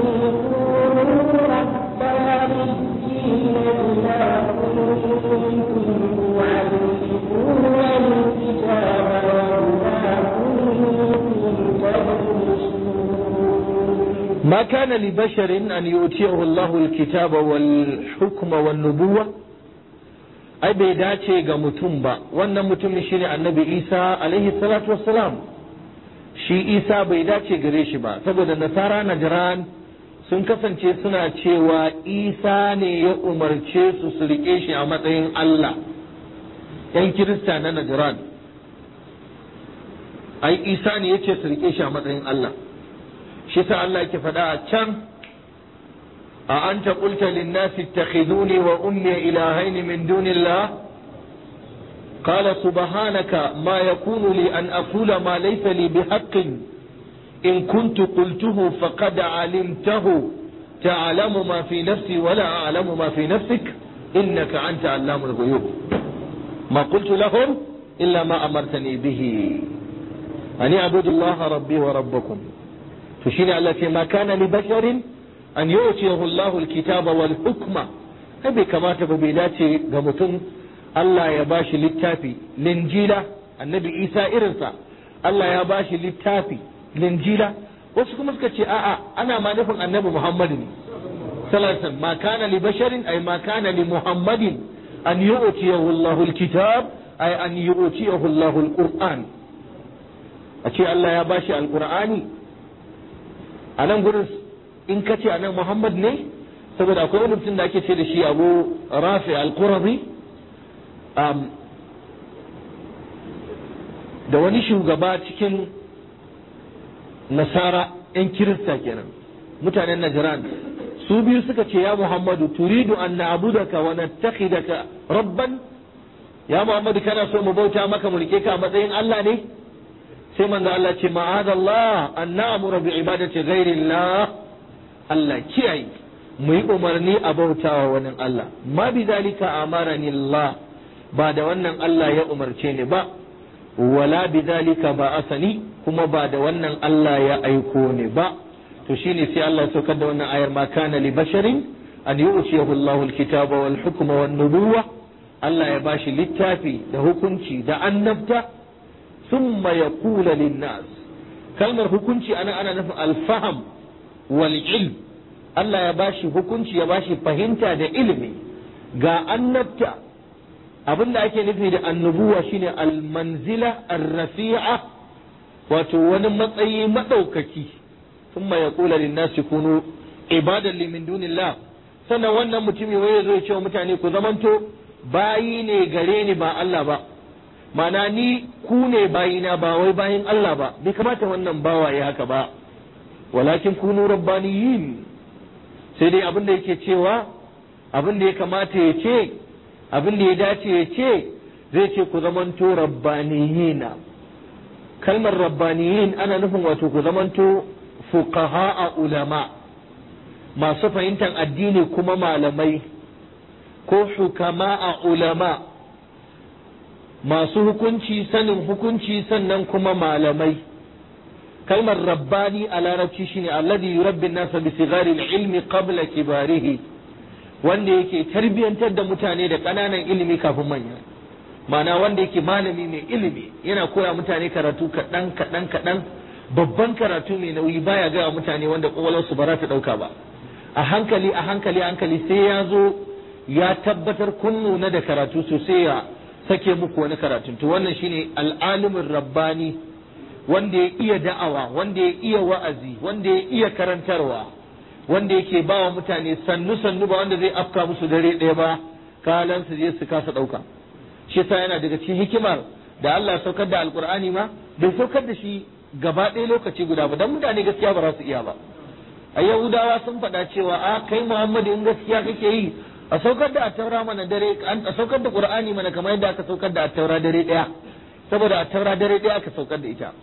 ما كان لبشر أن يؤتيه الله الكتاب والحكم والنبوة أي بيداتي غمتومبا وانا متمشيني النبي عيسى عليه الصلاة والسلام شي عيسى بيداتي غريشبا سبب النصارى نجران sun kasance suna cewa isa ne ya umarce su su rike shi a matsayin Allah ‘yan kirista na Najran ai isa ne ya ce su rike shi a matsayin Allah shi sa Allah ke faɗa a can a an ta ƙulta linnasi takhiduni wa ummi ilahaini min dunillah qala subhanaka ma yakunu li an aqula ma laysa li bihaqqin إن كنت قلته فقد علمته تعلم ما في نفسي ولا أعلم ما في نفسك إنك أنت علام الغيوب ما قلت لهم إلا ما أمرتني به أن اعبدوا الله ربي وربكم تشين التي ما كان لبشر an yu'tiyahu Allahu al-kitaba wal hukma kai bai kamata ba bai dace ga mutum Allah ya bashi littafi linjila annabi Isa irinsa Allah ya bashi littafi linjila wasu kuma suka ce a'a ana ma nufin annabi Muhammadu ne sallallahu alaihi wasallam ma kana li basharin ay ma kana li Muhammadin an yu'tiyahu Allahu al-kitab ay an yu'tiyahu Allahu al-Qur'an a ce Allah ya bashi al-Qur'ani a nan gurin in ka ce anan Muhammad ne saboda akwai wani mutum da ake ce da shi Abu Rafi al-Qurazi da wani shugaba cikin nasara yan kirista kenan mutanen Najran su biyu suka ce ya Muhammadu turidu an na'budaka wa nattakhidaka rabban ya Muhammadu kana so mu bauta maka mu rike ka a matsayin Allah ne sai manzo Allah ce ma'adallah an na'muru bi ibadati ghairillah Allah kiyaye mu yi umarni a bautawa wani Allah ma bi zalika amarani Allah ba da wannan Allah ya umarce ni ba wala bi zalika ba asani kuma ba da wannan Allah ya aiko ni ba to shine sai Allah ya saukar da wannan ayar ma kana li basharin an yu'tiyahu Allahu al-kitaba wal hukma wan nubuwwa Allah ya bashi littafi da hukunci da annabta thumma yaqulu lin-nas kalmar hukunci ana ana nufin al-fahm wal ilm Allah ya bashi hukunci ya bashi fahimta da ilimi ga annabta abin da ake nufi da annubuwa shine almanzila arrafi'a wato wani matsayi madaukaki thumma yaqulu lin-nasi kunu ibadan li min dunillah sannan wannan mutumi waye zai ce wa mutane ku zamanto bayi ne gare ni ba Allah ba mana ni ku ne bayina ba wai bayin Allah ba bai kamata wannan bawa ya haka ba walakin kunu rabbaniyin sai dai abin da yake cewa abin da ya kamata ya ce abin da ya dace ya ce zai ce ku zamanto rabbaniyina kalmar rabbaniyin ana nufin wato ku zamanto fuqaha ulama masu fahimtar addini kuma malamai ko hukama a ulama masu hukunci sanin hukunci sannan kuma malamai kalmar rabbani a larabci shine alladhi yurabbi an-nasa bi sighari al-ilmi qabla kibarihi wanda yake tarbiyantar da mutane da ƙananan ilimi kafin manya ma'ana wanda yake malami mai ilimi yana koya mutane karatu kaɗan kaɗan kaɗan babban karatu mai nauyi baya gaya mutane wanda ƙwaƙwalwarsu ba za ta ɗauka ba a hankali a hankali a hankali sai ya zo ya tabbatar kun nuna da karatu sosai ya sake muku wani karatu to wannan shine al'alimin rabbani wanda ya iya da'awa wanda ya iya wa'azi wanda ya iya karantarwa wanda yake ba wa mutane sannu sannu ba wanda zai afka musu dare ɗaya ba kalan su je su kasa ɗauka shi yasa yana daga cikin hikimar da Allah saukar da alkur'ani ma bai saukar da shi gaba ɗaya lokaci guda ba dan mutane gaskiya ba za su iya ba a yahudawa sun faɗa cewa a kai muhammadu in gaskiya kake yi a saukar da attaura mana dare a saukar da qur'ani mana kamar yadda aka saukar da attaura dare ɗaya saboda attaura dare ɗaya aka saukar da ita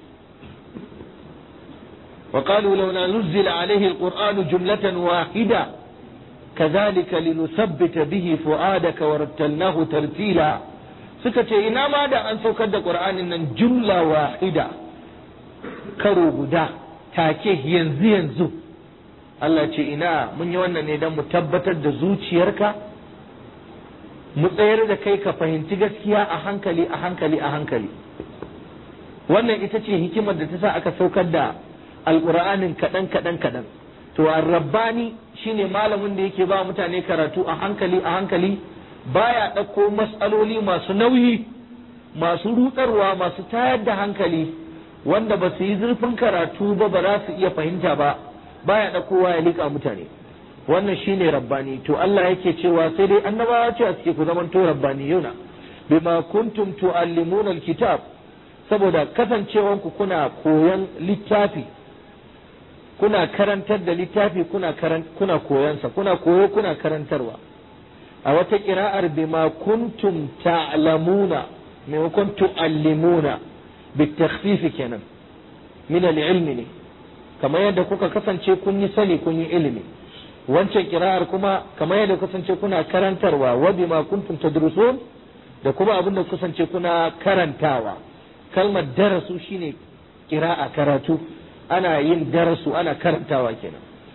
وقالوا لو نزل عليه القرآن جملة واحدة كذلك لنثبت به فؤادك ورتلناه ترتيلا سكتي إنما دا أن سوكد القرآن إن جملة واحدة كرو بدا تاكيه ينزي ينزو الله ce ina mun yi wannan ne don mu tabbatar da zuciyarka mu tsayar da kai ka fahimci gaskiya a hankali a hankali a hankali wannan ita ce hikimar da ta sa aka saukar da alƙur'anin kaɗan kaɗan kaɗan to rabbani shine malamin da yake ba mutane karatu a hankali a hankali baya ɗauko matsaloli masu nauyi masu rutsarwa masu tayar da hankali wanda ba su yi zurfin karatu ba ba za su iya fahimta ba baya ɗaukowa ya liƙa mutane wannan shine rabbani to Allah yake cewa sai dai annabawa ce a suke ku zaman to rabbaniyuna bima kuntum tuallimuna alkitab saboda kasancewanku kuna koyan littafi kuna karantar da littafi kuna karan, kuna koyansa kuna koyo kuna karantarwa a wata kira'ar bima kuntum ta'lamuna maimakon tu'allimuna bitakhfif kenan min al-ilmi ne kamar yadda kuka kasance kun yi sani kun yi ilimi wancan kira'ar kuma kamar yadda kasance kuna karantarwa wa bima kuntum tadrusun da kuma abin da kasance kuna karantawa kalmar darasu shine kira'a karatu ana yin darasu ana karantawa kenan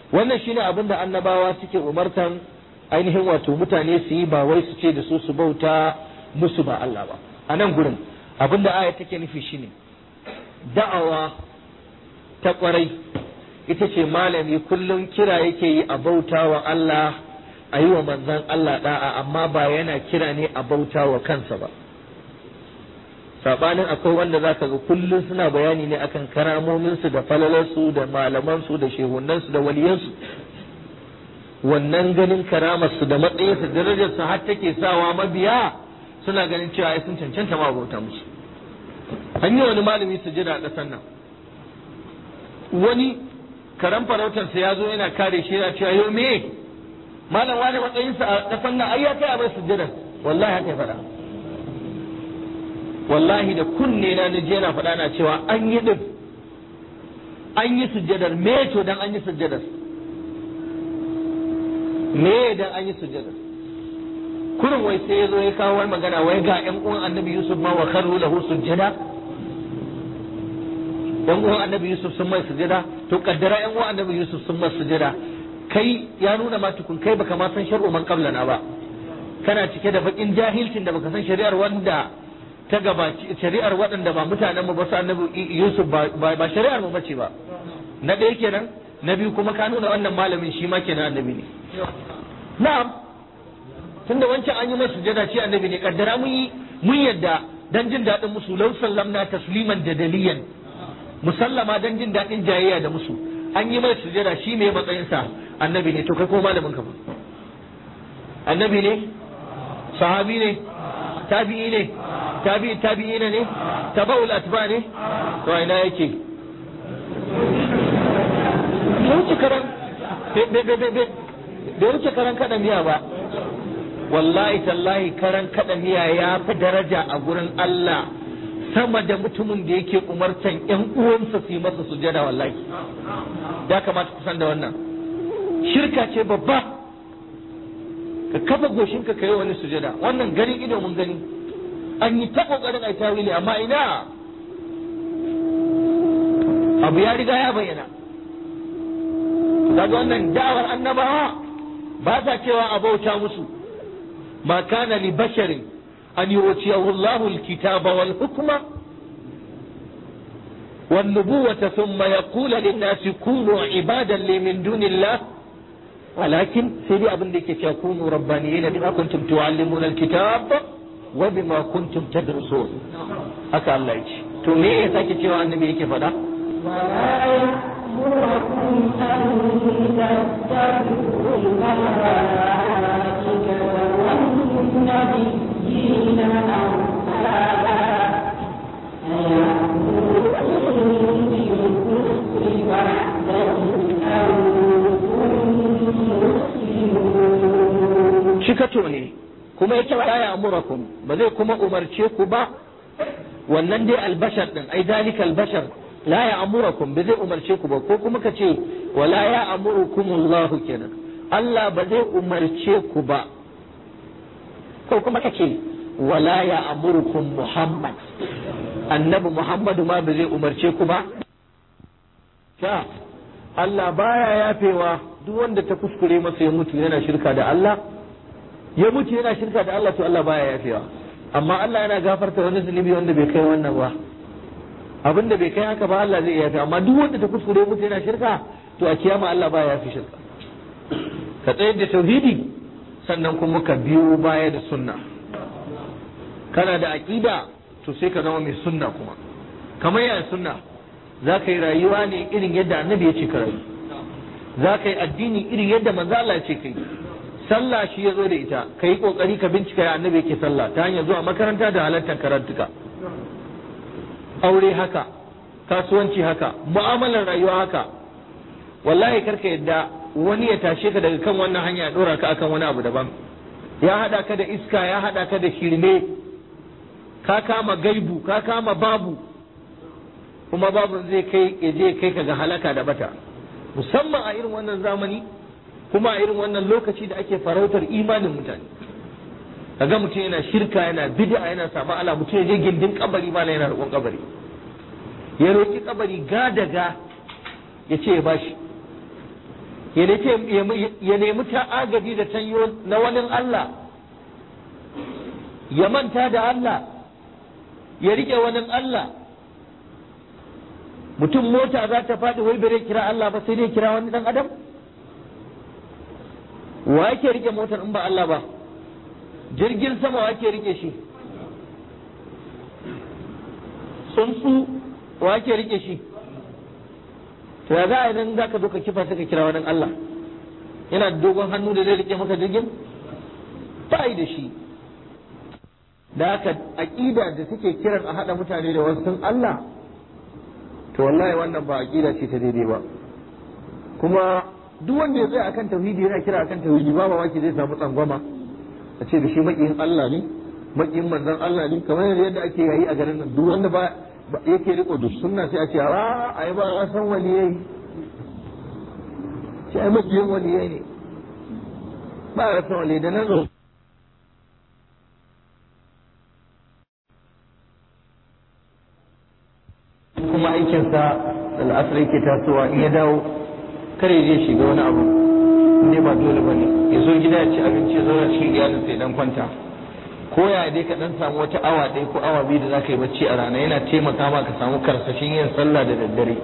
wannan shine abin da annabawa suke umartan ainihin wato mutane su yi, ba wai su ce da su su bauta musu ba Allah ba. A nan gurin abin da aya take nufi shine da'awa ta kwarai ita ce malami kullum kira yake yi a bauta wa Allah, a yi wa manzon Allah da'a, amma ba yana kira ne a bauta wa kansa ba. Sabanin akwai wanda zaka ga kullum suna bayani ne akan karamominsu da falalarsu da malamansu da shehunansu da waliyansu, wannan ganin karamarsu da matsayinsu da darajarsu har take sawa mabiya suna ganin cewa ai sun cancanta ma bauta musu. An yi wani malami sujada a ƙasar nan, wani karan farautarsa ya zo yana kare shi yana cewa yau me malam wani matsayinsa a ƙasar nan ai ya kai a bai sujada. Wallahi haka ya faɗa, wallahi da kunne na naji yana faɗa na cewa an yi din an yi sujjadar me to dan an yi sujjadar me dan an yi sujjadar kurin wai sai ya zo ya kawo wani magana wai ga ƴan uwan annabi Yusuf ma wa kharu lahu sujjada, ƴan uwan annabi Yusuf sun mai sujjada, to kaddara ƴan uwan annabi Yusuf sun mai sujjada, kai ya nuna ma tukun kai baka ma san shar'u man qablana ba, kana cike da bakin jahilcin da baka san shari'ar wanda ta gabaci shari'ar waɗanda ba mutanen mu ba su annabi Yusuf ba ba shari'ar mu bace ba. Na ɗaya kenan, na biyu kuma ka nuna wannan malamin shi ma kenan annabi ne. Na'am, tunda wancan an yi masa sujada shi annabi ne, kaddara mun yi mun yadda dan jin daɗin musu law sallamna tasliman jadaliyan, musallama dan jin daɗin jayayya da musu, an yi masa sujada shi me matsayin sa annabi ne, to kai ko malamin ka ba annabi ne, sahabi ne, tabi'i ne, tabi'i tabi'ina ne, tabaul atba ne, to ina yake bai wuce karan bai wuce karan kada miya ba. Wallahi tallahi karan kada miya ya fi daraja a gurin Allah sama da mutumin da yake umartan ƴan uwansa su yi masa sujada. Wallahi ya kamata ku san da wannan shirka ce babba, ka kafa goshinka ka yi wani sujada. Wannan ganin ido mun gani an yi ta kokarin ai tawili, amma ina abu ya riga ya bayyana. Daga wannan da'awar annabawa ba ta cewa a bauta musu. ما كان لبشر أن يؤتيه الله الكتاب والحكم والنبوة ثم يقول للناس كونوا عبادا لي من دون الله ولكن سيدي أبن لك يكونوا ربانيين بما كنتم تعلمون الكتاب وبما كنتم تدرسون. هكا الله يجي توليه ساكي تيوى النبي كيف هذا ولا يأمركم أن تتبعوا الملائكة والنبيين أرسالا أيأمركم بالكفر بعد إذ أنتم مسلمون. شكتوني كما يتبع لا يأمركم بذي كما أمرتكم با wannan dai albashar din ai dalika albashar la ya'murukum ba zai umarce ku ba, ko kuma ka ce wala ya'murukum Allah kenan, Allah ba zai umarce ku ba, ko kuma ka ce wala ya'murukum Muhammad, annabi Muhammadu ma ba zai umarce ku ba. ta Allah baya yafewa duk wanda ta kuskure masa ya mutu yana shirka da Allah, ya mutu yana shirka da Allah, to Allah baya yafewa. Amma Allah yana gafarta wani zunubi wanda bai kai wannan ba, abin da bai kai haka ba Allah zai yafe. Amma duk wanda ta kuskure mutu yana shirka, to a kiyama Allah baya yafe shirka. Ka tsayar da tauhidi, sannan kuma ka biyo baya da sunna. Kana da aqida, to sai ka zama mai sunna kuma. Kamar yaya sunna, za ka yi rayuwa ne irin yadda annabi ya ce ka rayu, za ka yi addini irin yadda manzo Allah ya ce ka yi. Sallah shi ya zo da ita, ka yi ƙoƙari ka bincika ya annabi yake sallah ta hanyar zuwa makaranta da halartar karantuka. Aure haka, kasuwanci haka, mu'amalar rayuwa haka. Wallahi karka yadda wani ya tashe ka daga kan wannan hanya ya ɗora ka akan wani abu daban. Ya haɗa ka da iska, ya haɗa ka da shirme, ka kama gaibu, ka kama babu, kuma babu zai kai ya je kai ka ga halaka da bata. Musamman a irin wannan zamani, kuma a irin wannan lokaci da ake farautar imanin mutane. Kaga mutum yana shirka, yana bid'a, yana saba Allah, mutum ya je gindin kabari ma yana roƙon kabari, ya roƙi kabari ga daga ya ce ya bashi, ya nemi ta agaji da tanyo na wani Allah, ya manta da Allah, ya rike wani Allah. Mutum mota za ta faɗi wai bare kira Allah ba sai dai kira wani ɗan adam? Wa yake rike motar in ba Allah ba? Jirgin sama wa yake rike shi? Tsuntsu wa yake rike shi? To ya za a idan za ka zo ka kifa sai ka kira wani Allah? Yana da dogon hannu da zai rike maka jirgin? Ba yi da shi. Da haka aƙida da suke kiran a haɗa mutane da wasu Allah, to wallahi wannan ba aƙida ce ta daidai ba. Kuma duk wanda ya tsaya akan tauhidi yana kira akan tauhidi ba mamaki zai samu tsangwama. A ce da shi maƙiyin Allah ne, maƙiyin manzon Allah ne, kamar yadda ake yayi a garin nan. Duk wanda ba yake riko da sunna sai a ce a ai ba a san waliyai, sai ai maƙiyin waliyai ne, ba a san waliyai da nan zo. Kuma aikinsa al'asar yake tasowa in ya dawo kare zai shiga wani abu ne ba dole ba ne, ya zo gida ya ci abinci ya zauna cikin iyalin sai dan kwanta, ko ya dai ka dan samu wata awa ɗaya ko awa biyu da za ka yi bacci a rana yana taimaka ma ka samu karsashin yin sallah da daddare.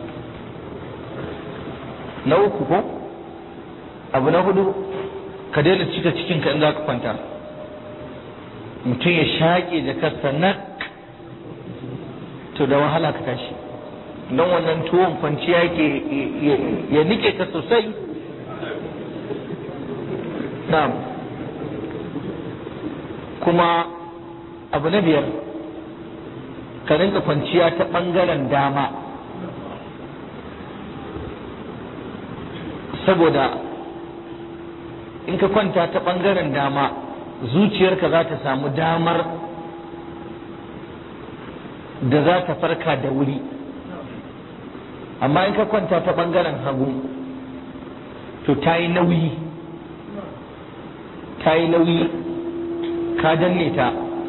Na uku ko abu na hudu, ka daina cika cikinka in za ka kwanta. Mutum ya shaƙe jakarsa nak, to da wahala ka tashi, don wannan tuwon kwanciya ke ya nike ka sosai. Na'am. Kuma abu na biyar, ka rinka kwanciya ta ɓangaren dama, saboda in ka kwanta ta ɓangaren dama zuciyarka za ta samu damar da za ta farka da wuri, amma in ka kwanta ta ɓangaren hagu to ta yi nauyi, ta yi nauyi ka danne ta,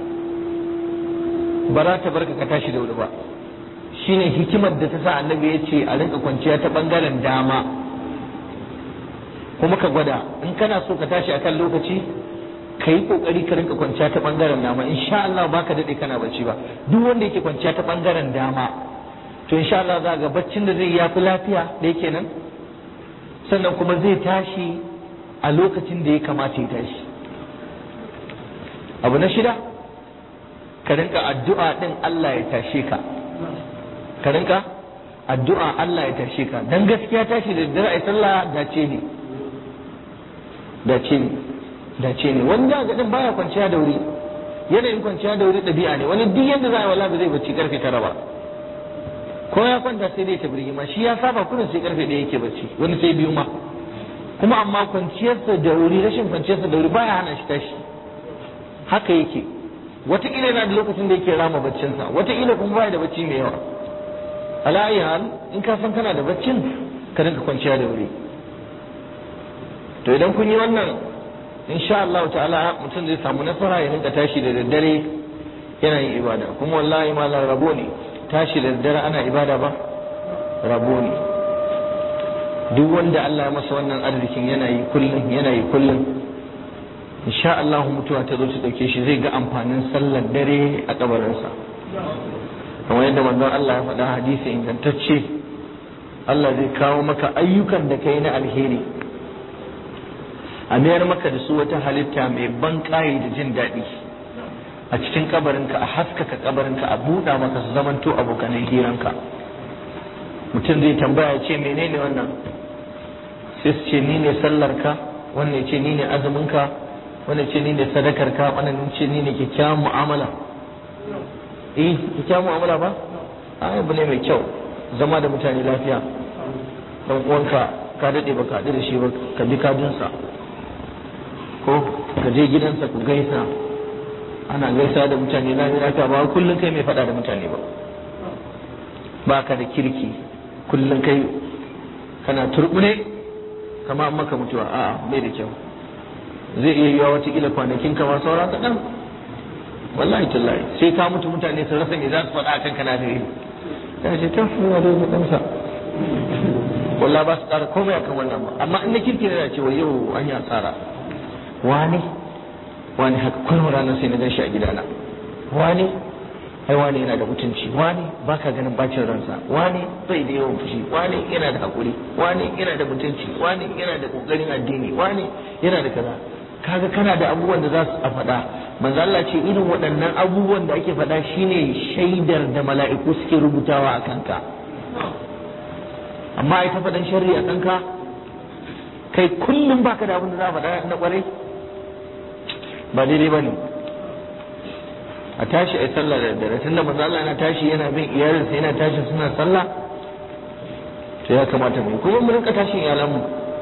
ba za ta barka ka tashi da wuri ba. Shine hikimar da ta sa annabi ya ce a rinka kwanciya ta ɓangaren dama. Kuma ka gwada in kana so ka tashi akan lokaci, ka yi kokari ka rinka kwanciya ta bangaren dama, insha Allah baka dade kana bacci ba. Duk wanda yake kwanciya ta bangaren dama to insha Allah za ga baccin da zai yi yafi lafiya da yake nan, sannan kuma zai tashi a lokacin da ya kamata ya tashi. Abu na shida, ka rinka addu'a din Allah ya tashe ka, ka rinka addu'a Allah ya tashe ka, dan gaskiya tashi da dare ai sallah dace ne, dace ne dace ne. Wani da gadin baya kwanciya da wuri, yanayin kwanciya da wuri ɗabi'a ne. Wani duk yadda za a wala ba zai bacci karfe tara ba, ko ya kwanta sai dai ta birgima, shi ya saba kullum sai karfe ɗaya yake bacci, wani sai biyu ma. Kuma amma kwanciyarsa da wuri, rashin kwanciyarsa da wuri baya hana shi tashi, haka yake. Wataƙila yana da lokacin da yake rama baccinsa, wataƙila kuma baya da bacci mai yawa. Ala ayi hal, in ka san kana da baccin ka rinka kwanciya da wuri. To idan kun yi wannan, insha Allah ta'ala mutum zai samu nasara ya rinka tashi da daddare yana yin ibada. Kuma wallahi malam rabo ne tashi da daddare ana ibada ba, rabo ne. Duk wanda Allah ya masa wannan arzikin yana yi kullum yana yi kullum, insha Allah mutuwa ta zo ta dauke shi zai ga amfanin sallar dare a kabarinsa. Kamar yadda manzon Allah ya faɗa hadisi ingantacce, Allah zai kawo maka ayyukan da kai na alheri, a mayar maka da su wata halitta mai ban ƙayi da jin daɗi a cikin kabarinka, a haskaka kabarinka, a buɗa maka su zamanto abokanan hiranka. Mutum zai tambaya ce menene wannan, sai su ce ni ne sallarka, wannan ce ni ne azuminka, wannan ce ni ne sadakarka, wannan ce ni ne kyakkyawan mu'amala. Eh kyakkyawan mu'amala ba ai abu ne mai kyau, zama da mutane lafiya, dan uwanka ka daɗe ba ka haɗu da shi ba ka bi kadunsa, ko ka je gidansa ku gaisa, ana gaisa da mutane lafiya, ba kullum kai mai faɗa da mutane ba, ba ka da kirki, kullum kai kana turbune kama an maka mutuwa, a'a bai da kyau. Zai iya yiwa watakila kwanakin ka ma saura kaɗan, wallahi tallahi sai ka mutu mutane su rasa me za su faɗa a kanka na da yi, ya ce ta fi wa da ɗansa wallahi ba su ƙara komai akan wannan ba amma in na kirki ne da cewa yau an yi asara wani wani haka kullum ranar sai na gan shi a gidana wani ai wani yana da mutunci wani baka ganin bacin ransa wani bai da yawan fushi wani yana da hakuri wani yana da mutunci wani yana da kokarin addini wani yana da kaza kaga kana da abubuwan da za su a faɗa manzo Allah ce irin waɗannan abubuwan da ake faɗa shine shaidar da mala'iku suke rubutawa a kanka amma ai ta faɗan sharri a kanka kai kullum baka da abin da za a faɗa na ƙwarai ba daidai bane a tashi ai sallah da daddare tunda manzo Allah yana tashi yana bin iyalinsa yana tashi suna sallah to ya kamata mu kuma mu rinka tashin iyalanmu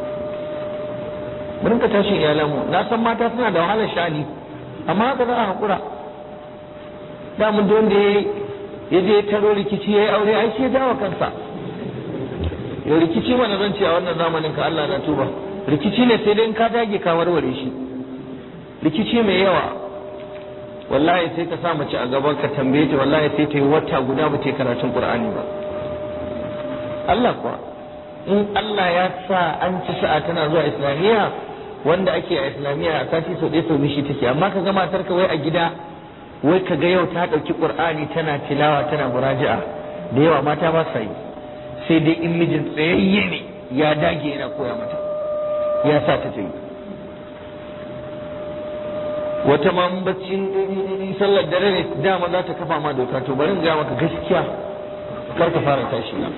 mu rinka tashin iyalanmu na san mata suna da wahalar shani amma haka za a hakura da mun da wanda ya je taro rikici yayi aure ai sai dawo kansa yau rikici mana zan ce a wannan zamanin ka Allah na tuba rikici ne sai dai in ka dage ka warware shi rikici mai yawa wallahi sai ka sa mace a gaban ka tambaye ta wallahi sai ta yi wata guda ba ta yi karatun Qur'ani ba Allah kuwa in Allah ya sa an ci sa'a tana zuwa islamiyya wanda ake a islamiyya a sati sau ɗaya sau biyu shi take amma ka ga matar ka wai a gida wai ka ga yau ta ɗauki Qur'ani tana tilawa tana muraji'a da yawa mata ba sa yi sai dai in mijin tsayayye ne ya dage yana koya mata ya sa ta ta yi wata ma bacci sallar dare ne dama za ta kafa ma doka to bari in ga maka gaskiya kar ka fara tashi na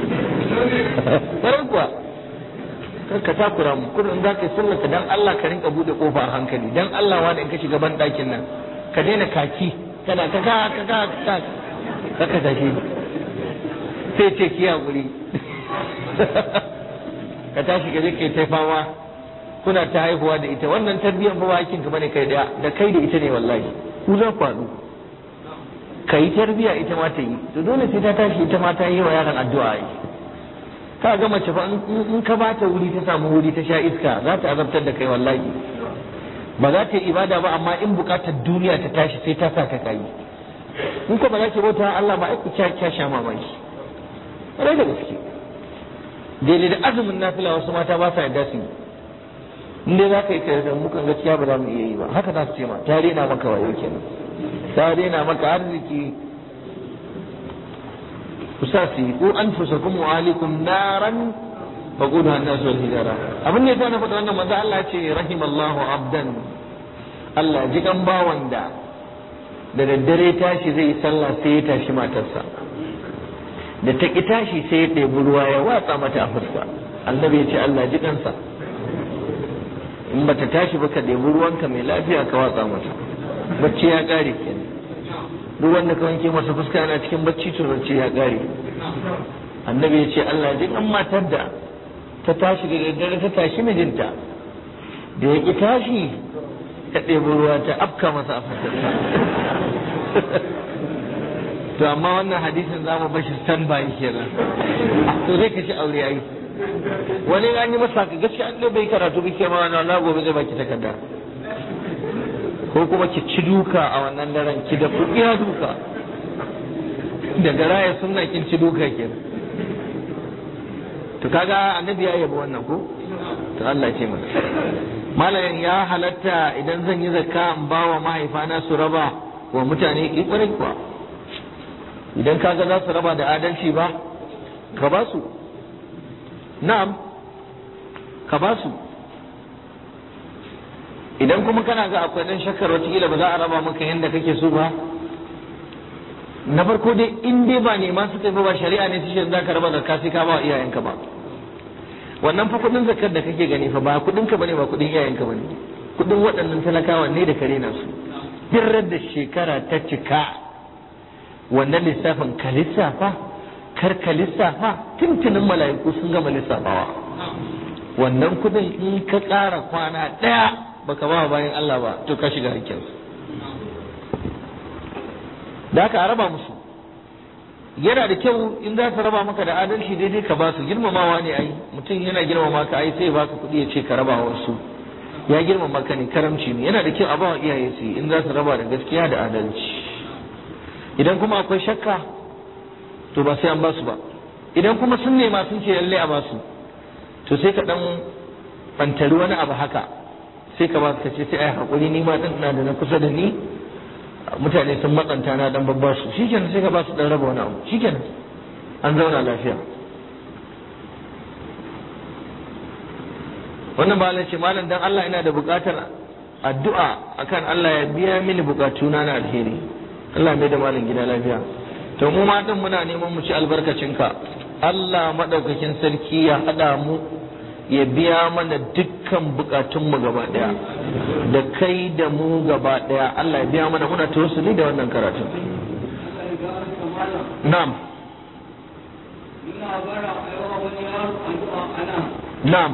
bari kuwa kar ka takura mu kudin za ka yi sallar ka dan Allah ka rinka bude kofa a hankali dan Allah wanda in ka shiga ban dakin nan ka daina kaki kana ka ka ka ka ka ka tashi sai ce ki hakuri ka tashi ka je kai taifawa kuna ta haihuwa da ita wannan tarbiyyar ba hakin ka bane kai daya da kai da ita ne wallahi ku za ku haɗu kai tarbiyya ita ma ta yi to dole sai ta tashi ita ma ta yi wa yaran addu'a yi ka ga mace fa in ka bata wuri ta samu wuri ta sha iska za ta azabtar da kai wallahi ba za ta yi ibada ba amma in bukatar duniya ta tashi sai ta sa ka kai in ko ba za ki bauta Allah ba ai ku kya sha mamaki rai da gaske daidai da azumin nafila wasu mata ba sa yarda su yi in dai za ka yi kai da mukan gaskiya ba za mu iya yi ba haka za su ce ma ta rena maka wayo kenan ta rena maka arziki ku sa su yi ko an fusa kuma wa alaikum naran fa qudu an nasu wal hijara abin da ya na faɗa wannan manzo Allah ce rahimallahu abdan Allah ji kan bawan da da daddare tashi zai yi sallah sai ya tashi matarsa da ta ki tashi sai ya ɗebi ruwa ya watsa mata a fuska annabi ya ce Allah ji kansa in bata tashi ba ka ɗebi ruwanka mai lafiya ka watsa mata bacci ya ƙare kenan duk wanda ka wanke masa fuska yana cikin bacci to bacci ya ƙare annabi ya ce Allah duk an matar da ta tashi da daddare ta tashi mijinta da ya ki tashi ta ɗebi ruwa ta afka masa a fuskarsa to amma wannan hadisin za mu bashi stand by kenan to zai ka ci aure ai wani an yi masa ka gaskiya an bai karatu kike ma wannan Allah gobe zai baki takarda ko kuma ki ci duka a wannan daren ki da kuɗiya duka daga raya sunna kin ci duka kenan to kaga annabi ya yaba wannan ko to Allah ya ce mana malamin ya halatta idan zan yi zakka in bawa mahaifana su raba wa mutane ki kwarai kuwa idan kaga za su raba da adalci ba ka ba su na'am ka ba su idan kuma kana ga akwai dan shakkar wata ba za a raba maka yadda kake so ba na farko dai in dai ba nema suka yi ba shari'a ne su za ka raba zakka sai ka ba wa iyayenka ba wannan fa kudin zakkar da kake gani fa ba kudin ka bane ba kudin iyayenka bane kudin waɗannan talakawa ne da kare na su birrar da shekara ta cika wannan lissafin ka lissafa kar ka lissafa tuntunin mala'iku sun gama lissafawa wannan kudin in ka ƙara kwana ɗaya baka ba bayan Allah ba to ka shiga hakkinsu da haka a raba musu yana da kyau in za su raba maka da adalci daidai ka ba su girmamawa ne ai mutum yana girmama ka ai sai baka kuɗi ya ce ka raba wasu ya girmama ka ne karamci ne yana da kyau a ba wa iyaye su in za su raba da gaskiya da adalci idan kuma akwai shakka to ba sai an ba su ba idan kuma sun nema sun ce lalle a basu to sai ka dan bantari wani abu haka sai ka ba ka ce sai ai hakuri ni ma dan ina da na kusa da ni mutane sun matsanta na dan babba su shikenan sai ka ba su dan raba wani abu shikenan an zauna lafiya. wannan ba ce malam dan Allah ina da buƙatar addu'a akan Allah ya biya mini buƙatuna na alheri. Allah mai da malam gida lafiya. To mu ma din muna neman mu ci albarkacinka. Allah madaukakin sarki ya hada mu ya biya mana dukkan buƙatunmu gaba daya da kai da mu gaba daya. Allah ya biya mana, muna tawassuli da wannan karatu. Na'am. Na'am.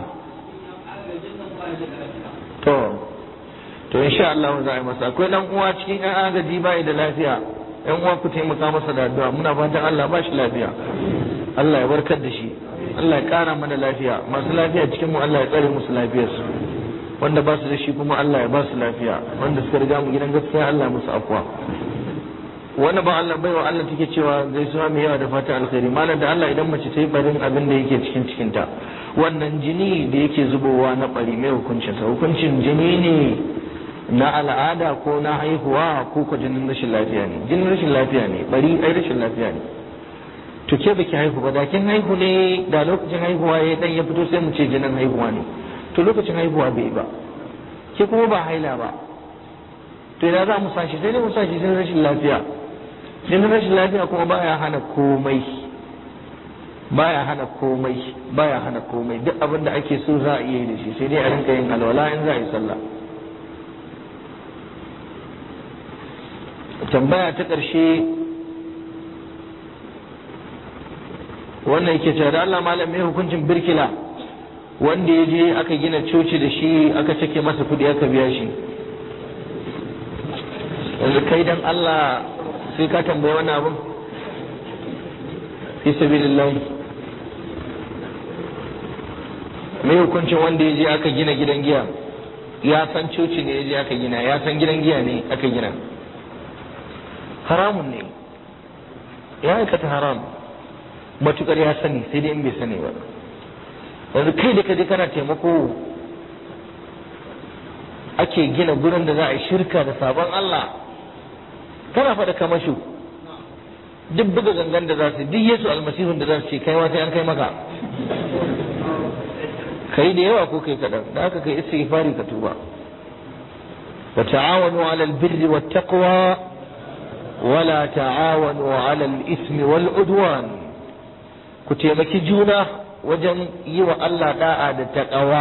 To, to insha Allah za a yi masa. Akwai dan uwa cikin ƴan agaji bai da lafiya. ƴan uwa ku taimaka masa da addu'a. Muna fatan Allah ba shi lafiya. Allah ya warkar da shi. Allah ya kara mana lafiya. Masu lafiya cikin mu Allah ya tsare musu lafiyarsu. Wanda ba su da shi kuma Allah ya ba su lafiya. Wanda suka riga mu gidan gaskiya Allah musu afwa. Wani ba Allah baiwa Allah take cewa gaisuwa mai yawa da fatan alkhairi. Malam da Allah idan mace ta yi barin abin da yake cikin cikinta, wannan jini da yake zubowa na bari mai hukuncinsa, hukuncin jini ne na al'ada ko na haihuwa ko ko jinin rashin lafiya ne? Jinin rashin lafiya ne, bari ai rashin lafiya ne. To ke baki haihu ba, da kin haihu ne da lokacin haihuwa ya dan ya fito sai mu ce jinin haihuwa ne. To lokacin haihuwa bai ba, ke kuma ba haila ba, to idan za mu sashi sai dai mu sashi jinin rashin lafiya. Jinin rashin lafiya kuma baya hana komai, baya hana komai, baya hana komai. Duk abin da ake so za a iya yi da shi, sai dai a rinka yin alwala in za a yi sallah. Tambaya ta ƙarshe wannan yake cewa da Allah malam mai hukuncin birkila wanda ya je aka gina coci da shi aka cike masa kudi aka biya shi. Yanzu kai dan Allah sai ka tambaye wani abin fi sabilillah. Mai hukuncin wanda ya je aka gina gidan giya, ya san coci ne ya je aka gina, ya san gidan giya ne aka gina, haramun ne, ya aikata haram matukar ya sani, sai dai in bai sani ba. Yanzu kai da kaje kana taimako ake gina gurin da za a yi shirka da sabon Allah, kana faɗa kamashu duk buga gangan da za su, duk Yesu almasihun da za su ce kai ma sai an kai maka, kai da yawa ko kai kaɗan, da haka kai istighfari ka tuba. wa ta'awanu 'alal birri wat taqwa wala ta'awanu 'alal ismi wal udwan. Ku taimaki juna wajen yi wa Allah da'a da taqwa,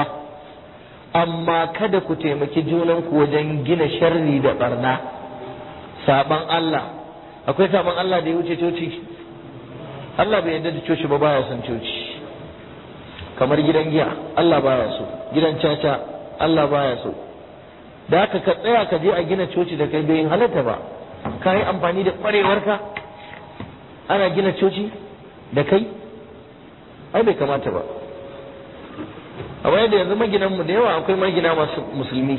amma kada ku taimaki junanku wajen gina sharri da barna, saban Allah. Akwai saban Allah da ya wuce coci? Allah bai yarda da coci ba, baya son coci. Kamar gidan giya Allah baya so, gidan caca Allah baya so. Da haka ka tsaya ka je a gina coci da kai bai halatta ba. Ka yi amfani da kwarewarka ana gina coci da kai, ai bai kamata ba. amma yadda yanzu maginanmu da yawa akwai magina masu musulmi,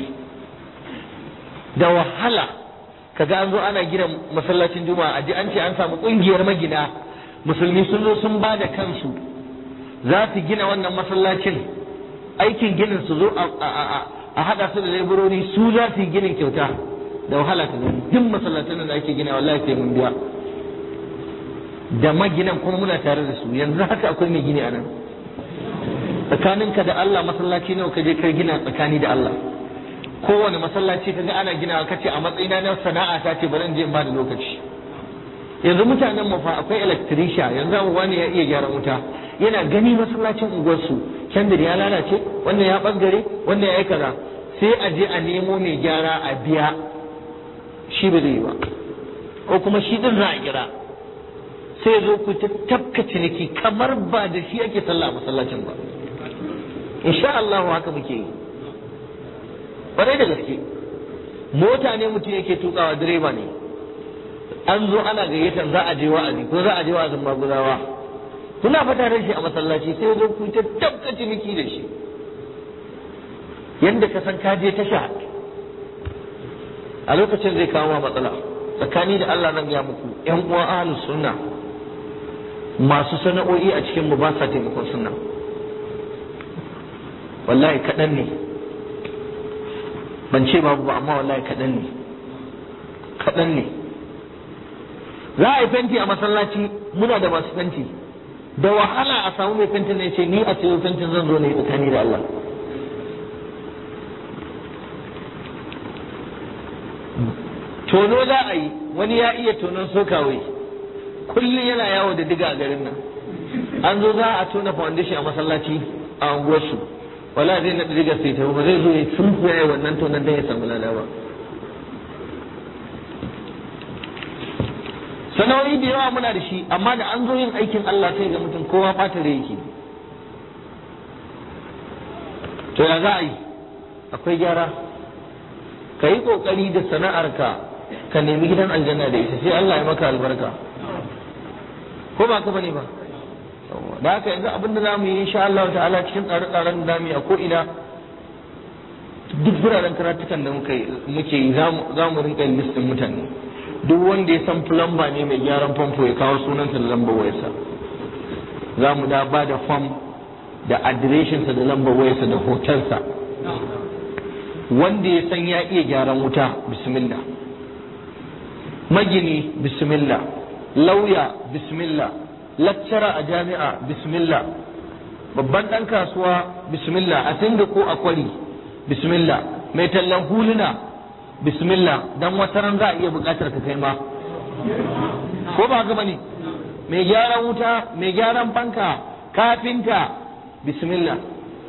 da wahala kaga an zo ana gina masallacin juma'a, aji an ce an samu kungiyar magina musulmi sun zo sun ba da kansu za su gina wannan masallacin, aikin ginin su zo a hada su da laborori, su za su yi ginin kyauta. Da wahala ka gani duk masallacin da ake gina wallahi sai mun biya, da maginan kuma muna tare da su. Yanzu haka akwai mai gini a nan, tsakaninka da Allah masallaci nawa ka je kai gina tsakani da Allah? Kowane masallaci kaga ana ginawa kace a matsayina na sana'a ta ce bari in je in ba da lokaci. Yanzu mutanen mu fa akwai electrician, yanzu wani ya iya gyara wuta, yana gani masallacin unguwarsu kendir ya lalace, wannan ya bangare, wannan ya yi kaza, sai a je a nemo mai gyara a biya, shi ba zai yi ba, ko kuma shi din za a kira, sai zo ku ta tafka ciniki kamar ba da shi ake sallah a masallacin ba. Insha Allah haka muke yi, ƙwarai da gaske. Mota ne mutum yake tukawa, direba ne, an zo ana gayyatar za a je wa'azi ko za a je wa'azin maguzawa, kuna fata da shi a masallaci, sai zo ku ta tafka ciniki da shi yanda ka san ka je tasha. A lokacin zai kawo ma matsala. Tsakani da Allah zan gaya muku, ƴan uwa ahlus sunna, masu sana'o'i a cikin mu ba sa taimakon sunna wallahi kaɗan ne, ban ce babu ba amma wallahi kaɗan ne kaɗan ne. Za a yi fenti a masallaci, muna da masu fenti, da wahala a samu mai fentin ne ce ni a cikin fentin zan zo ne tsakani da Allah. Tono za a yi, wani ya iya tonon sokawai, kullum yana yawo da diga a garin nan. An zo za a tona foundation a masallaci a unguwarsu, wala zai naɗa diga sai ta ba zai zo ya sunkuya wannan tonon don ya samu lada ba. Sana'o'i da yawa muna da shi, amma da an zo yin aikin Allah sai ga mutum kowa ɓata da yake. To ya za a yi? Akwai gyara. Ka yi ƙoƙari da sana'arka ka nemi gidan aljanna da ita sai Allah ya maka albarka. Ko ba ka bane ba? Da haka yanzu abin da za mu yi insha Allah ta'ala cikin tsare-tsaren da mu yi a ko'ina duk biraren karatukan da muke yi za mu rinka yin listin mutane. Duk wanda ya san plumber ne mai gyaran famfo ya kawo sunansa da lambar wayarsa. Za mu da ba da fam da adireshinsa da lambar wayarsa da hotonsa. Wanda ya san ya iya gyaran wuta bismillah, magini bismillah, lauya bismillah, lecturer a jami'a bismillah, babban ɗan kasuwa bismillah, a tinga ko a kwari bismillah, mai tallan huluna bismillah, dan wata ran za a iya buƙatar ka kai ma, ko ba haka bane? Mai gyaran wuta, mai gyaran fanka, kafinta bismillah,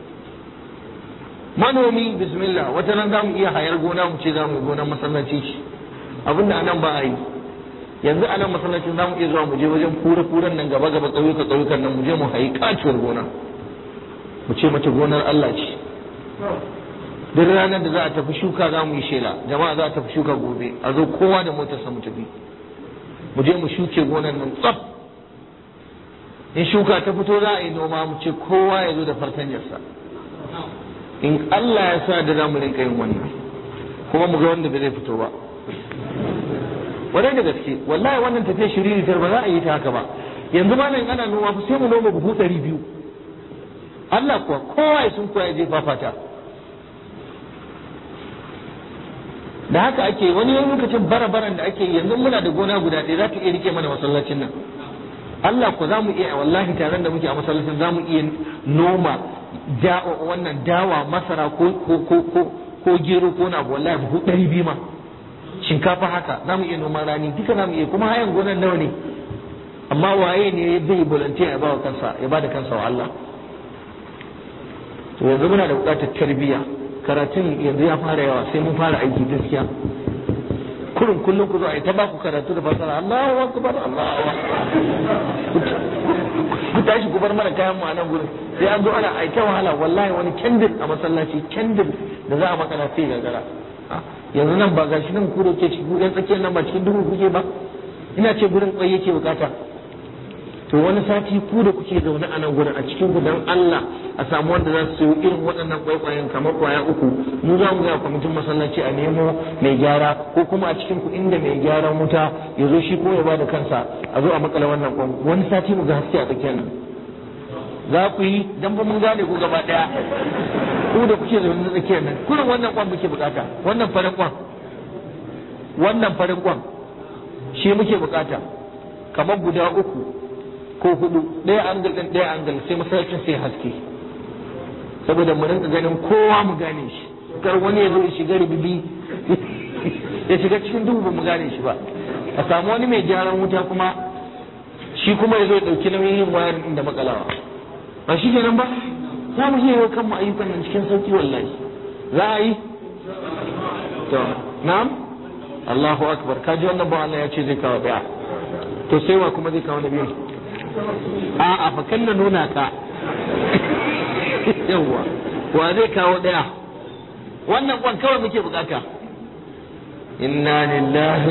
manomi bismillah, wata ran za mu iya hayar gona mu ce za mu gona masallaci ce, abinda anan ba a yi. Yanzu anan masallacin za mu iya zuwa mu je wajen kura-kuran nan gaba-gaba ƙauyuka ƙauyukan nan mu je mu hayi kacuwar gona, mu ce mace gonar Allah ce. Duk ranar da za a tafi shuka za mu yi shela, jama'a za a tafi shuka gobe, a zo kowa da motarsa mu tafi, mu je mu shuke gonar nan tsaf. In shuka ta fito za a yi noma mu ce kowa ya zo da fartanyarsa. In Allah ya sa da za mu rinka yin wannan, kuma mu ga wanda bai zai fito ba. Wadai da gaske, wallahi wannan tafiya shiriritar ba za a yi ta haka ba. Yanzu ma nan ana noma fa sai mu noma buhu ɗari biyu. Allah kuwa kowa ya sun koya ya je fafata. Da haka ake wani lokacin bara-baran da ake yanzu muna da gona guda ɗaya za ta iya rike mana masallacin nan. Allah ko za mu iya wallahi taron da muke a masallacin za mu iya noma wannan dawa masara ko ko ko ko ko gero ko na wallahi buhu ɗari biyu ma. Shinkafa haka za mu iya noman rani duka za mu iya kuma hayan gonan nawa ne. Amma waye ne zai volunteer ya ba wa kansa ya ba da kansa wa Allah. To yanzu muna da buƙatar tarbiyya. Karatun yanzu ya fara yawa sai mun fara aiki gaskiya. Kullum kullum ku zo ai ta ba ku karatu da fasara Allahu akbar Allahu akbar. Ku tashi ku bar mana kayan mu a nan gurin. Sai an zo ana ai ta wahala wallahi wani kendir a masallaci kendir da za a makana sai gagara. Yanzu nan ba gashi nan ku roke ci ku ɗan tsakiyar nan ba cikin duhu kuke ba. Ina ce gurin kwai yake bukata. To wani sati ku da kuke zaune a nan gurin a cikin ku dan Allah a samu wanda za su yi irin waɗannan kwaikwayen kamar kwaya uku mu za mu ga kwamitin masallaci a nemo mai gyara ko kuma a cikin ku inda mai gyaran wuta ya zo shi ko ya bada kansa a zo a makala wannan kwan wani sati mu ga haske a tsakiyar nan za ku yi dan ba mun gane ku gaba daya ku da kuke zaune a tsakiyar nan kullum wannan kwan muke bukata wannan farin kwan wannan farin kwan shi muke bukata kamar guda uku ko hudu ɗaya angal ɗin ɗaya angal sai masallacin sai haske saboda mu rinka ganin kowa mu gane shi kar wani ya zo ya shiga ribibi ya shiga cikin duhu ba mu gane shi ba a samu wani mai gyaran wuta kuma shi kuma ya zo ya ɗauki nauyin yin wayar da makalawa ba shi kenan ba za mu iya yi kanmu ayyukan nan cikin sauki wallahi za a yi to na'am Allahu akbar kaji wannan ba Allah ya ce zai kawo daya to sai wa kuma zai kawo na biyu a'a fa kan na nuna ka yawa wa zai kawo daya wannan kwan kawai muke bukata inna lillahi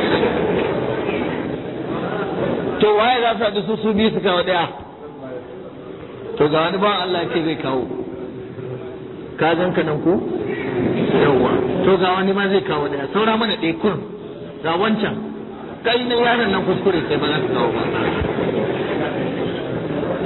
to waye za su haɗu su su biyu su kawo daya to ga wani ba Allah ce zai kawo ka gan ka nan ko yawa to ga wani ma zai kawo daya saura mana ɗaya kun ga wancan kai ne yaron nan kuskure kai ba za ka kawo ba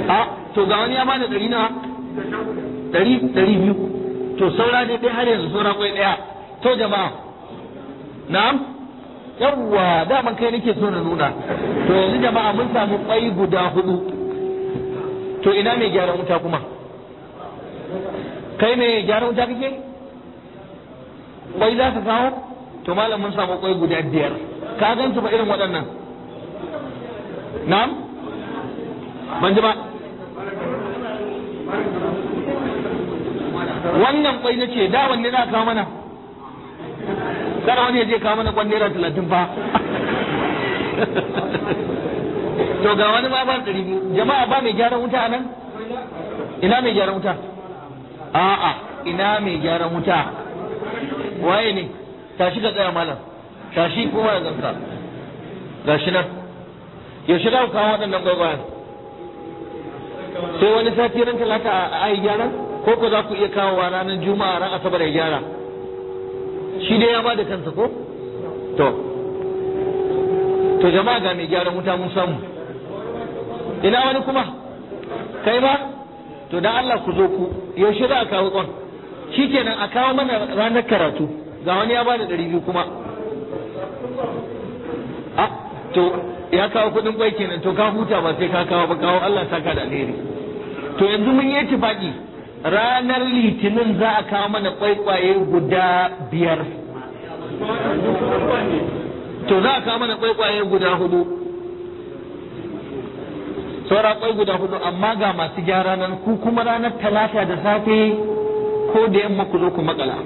a to ga wani ya bada ɗari na ɗari ɗari biyu to saura ne dai har yanzu saura kwai ɗaya to jama'a na'am yawwa daman kai nake so na nuna to yanzu jama'a mun samu kwai guda hudu to ina mai gyaran wuta kuma kai mai gyaran wuta kake kwai za ka kawo to malam mun samu kwai guda biyar ka gan su ba irin waɗannan na'am ban ji ba wannan kwai na ce da wanne za ka kawo mana kada wani ya je kawo mana kwan naira talatin fa to ga wani ma ba ɗari biyu jama'a ba mai gyaran wuta a nan ina mai gyaran wuta a'a ina mai gyaran wuta waye ne tashi ka tsaya malam tashi kuma da zanka gashi nan yaushe za ku kawo waɗannan gwagwayen sai wani sati ran talata a yi gyaran ko ko za ku iya kawowa ranar juma'a ran asabar ya gyara shi dai ya ba da kansa ko to to jama'a ga mai gyaran wuta mun samu ina wani kuma kai ma to dan Allah ku zo ku yaushe za a kawo kwan shikenan a kawo mana ranar karatu ga wani ya ba da ɗari biyu kuma a to ya kawo kuɗin kwai kenan to ka huta ba sai ka kawo ba kawo Allah saka da alheri to yanzu mun yi tifaki ranar litinin za a kawo mana kwaikwaye guda biyar to za a kawo mana kwaikwaye guda hudu saura kwai guda hudu amma ga masu gyara nan ku kuma ranar talata da safe ko da yamma ku zo ku makala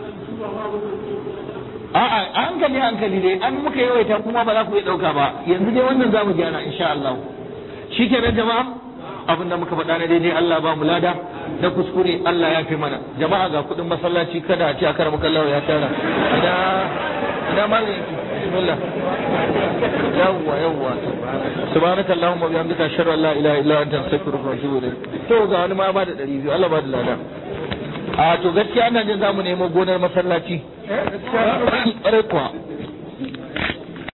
a'a a hankali hankali dai an muka yawaita kuma ba za ku iya dauka ba yanzu dai wannan za mu gyara insha Allah shikenan jama'a abin da muka faɗa na daidai Allah ba mu lada na kuskure Allah ya fi mana jama'a ga kuɗin masallaci kada a ci a karamu kallawa ya tara ina ina malam yake bismillah yawwa yawwa subhanaka allahumma wa bihamdika ashhadu an la ilaha illa anta astaghfiruka wa atubu ilayk to ga wani ma ba da ɗari biyu Allah ba da lada a to gaskiya ina jin zamu nemo gonar masallaci eh gaskiya kuwa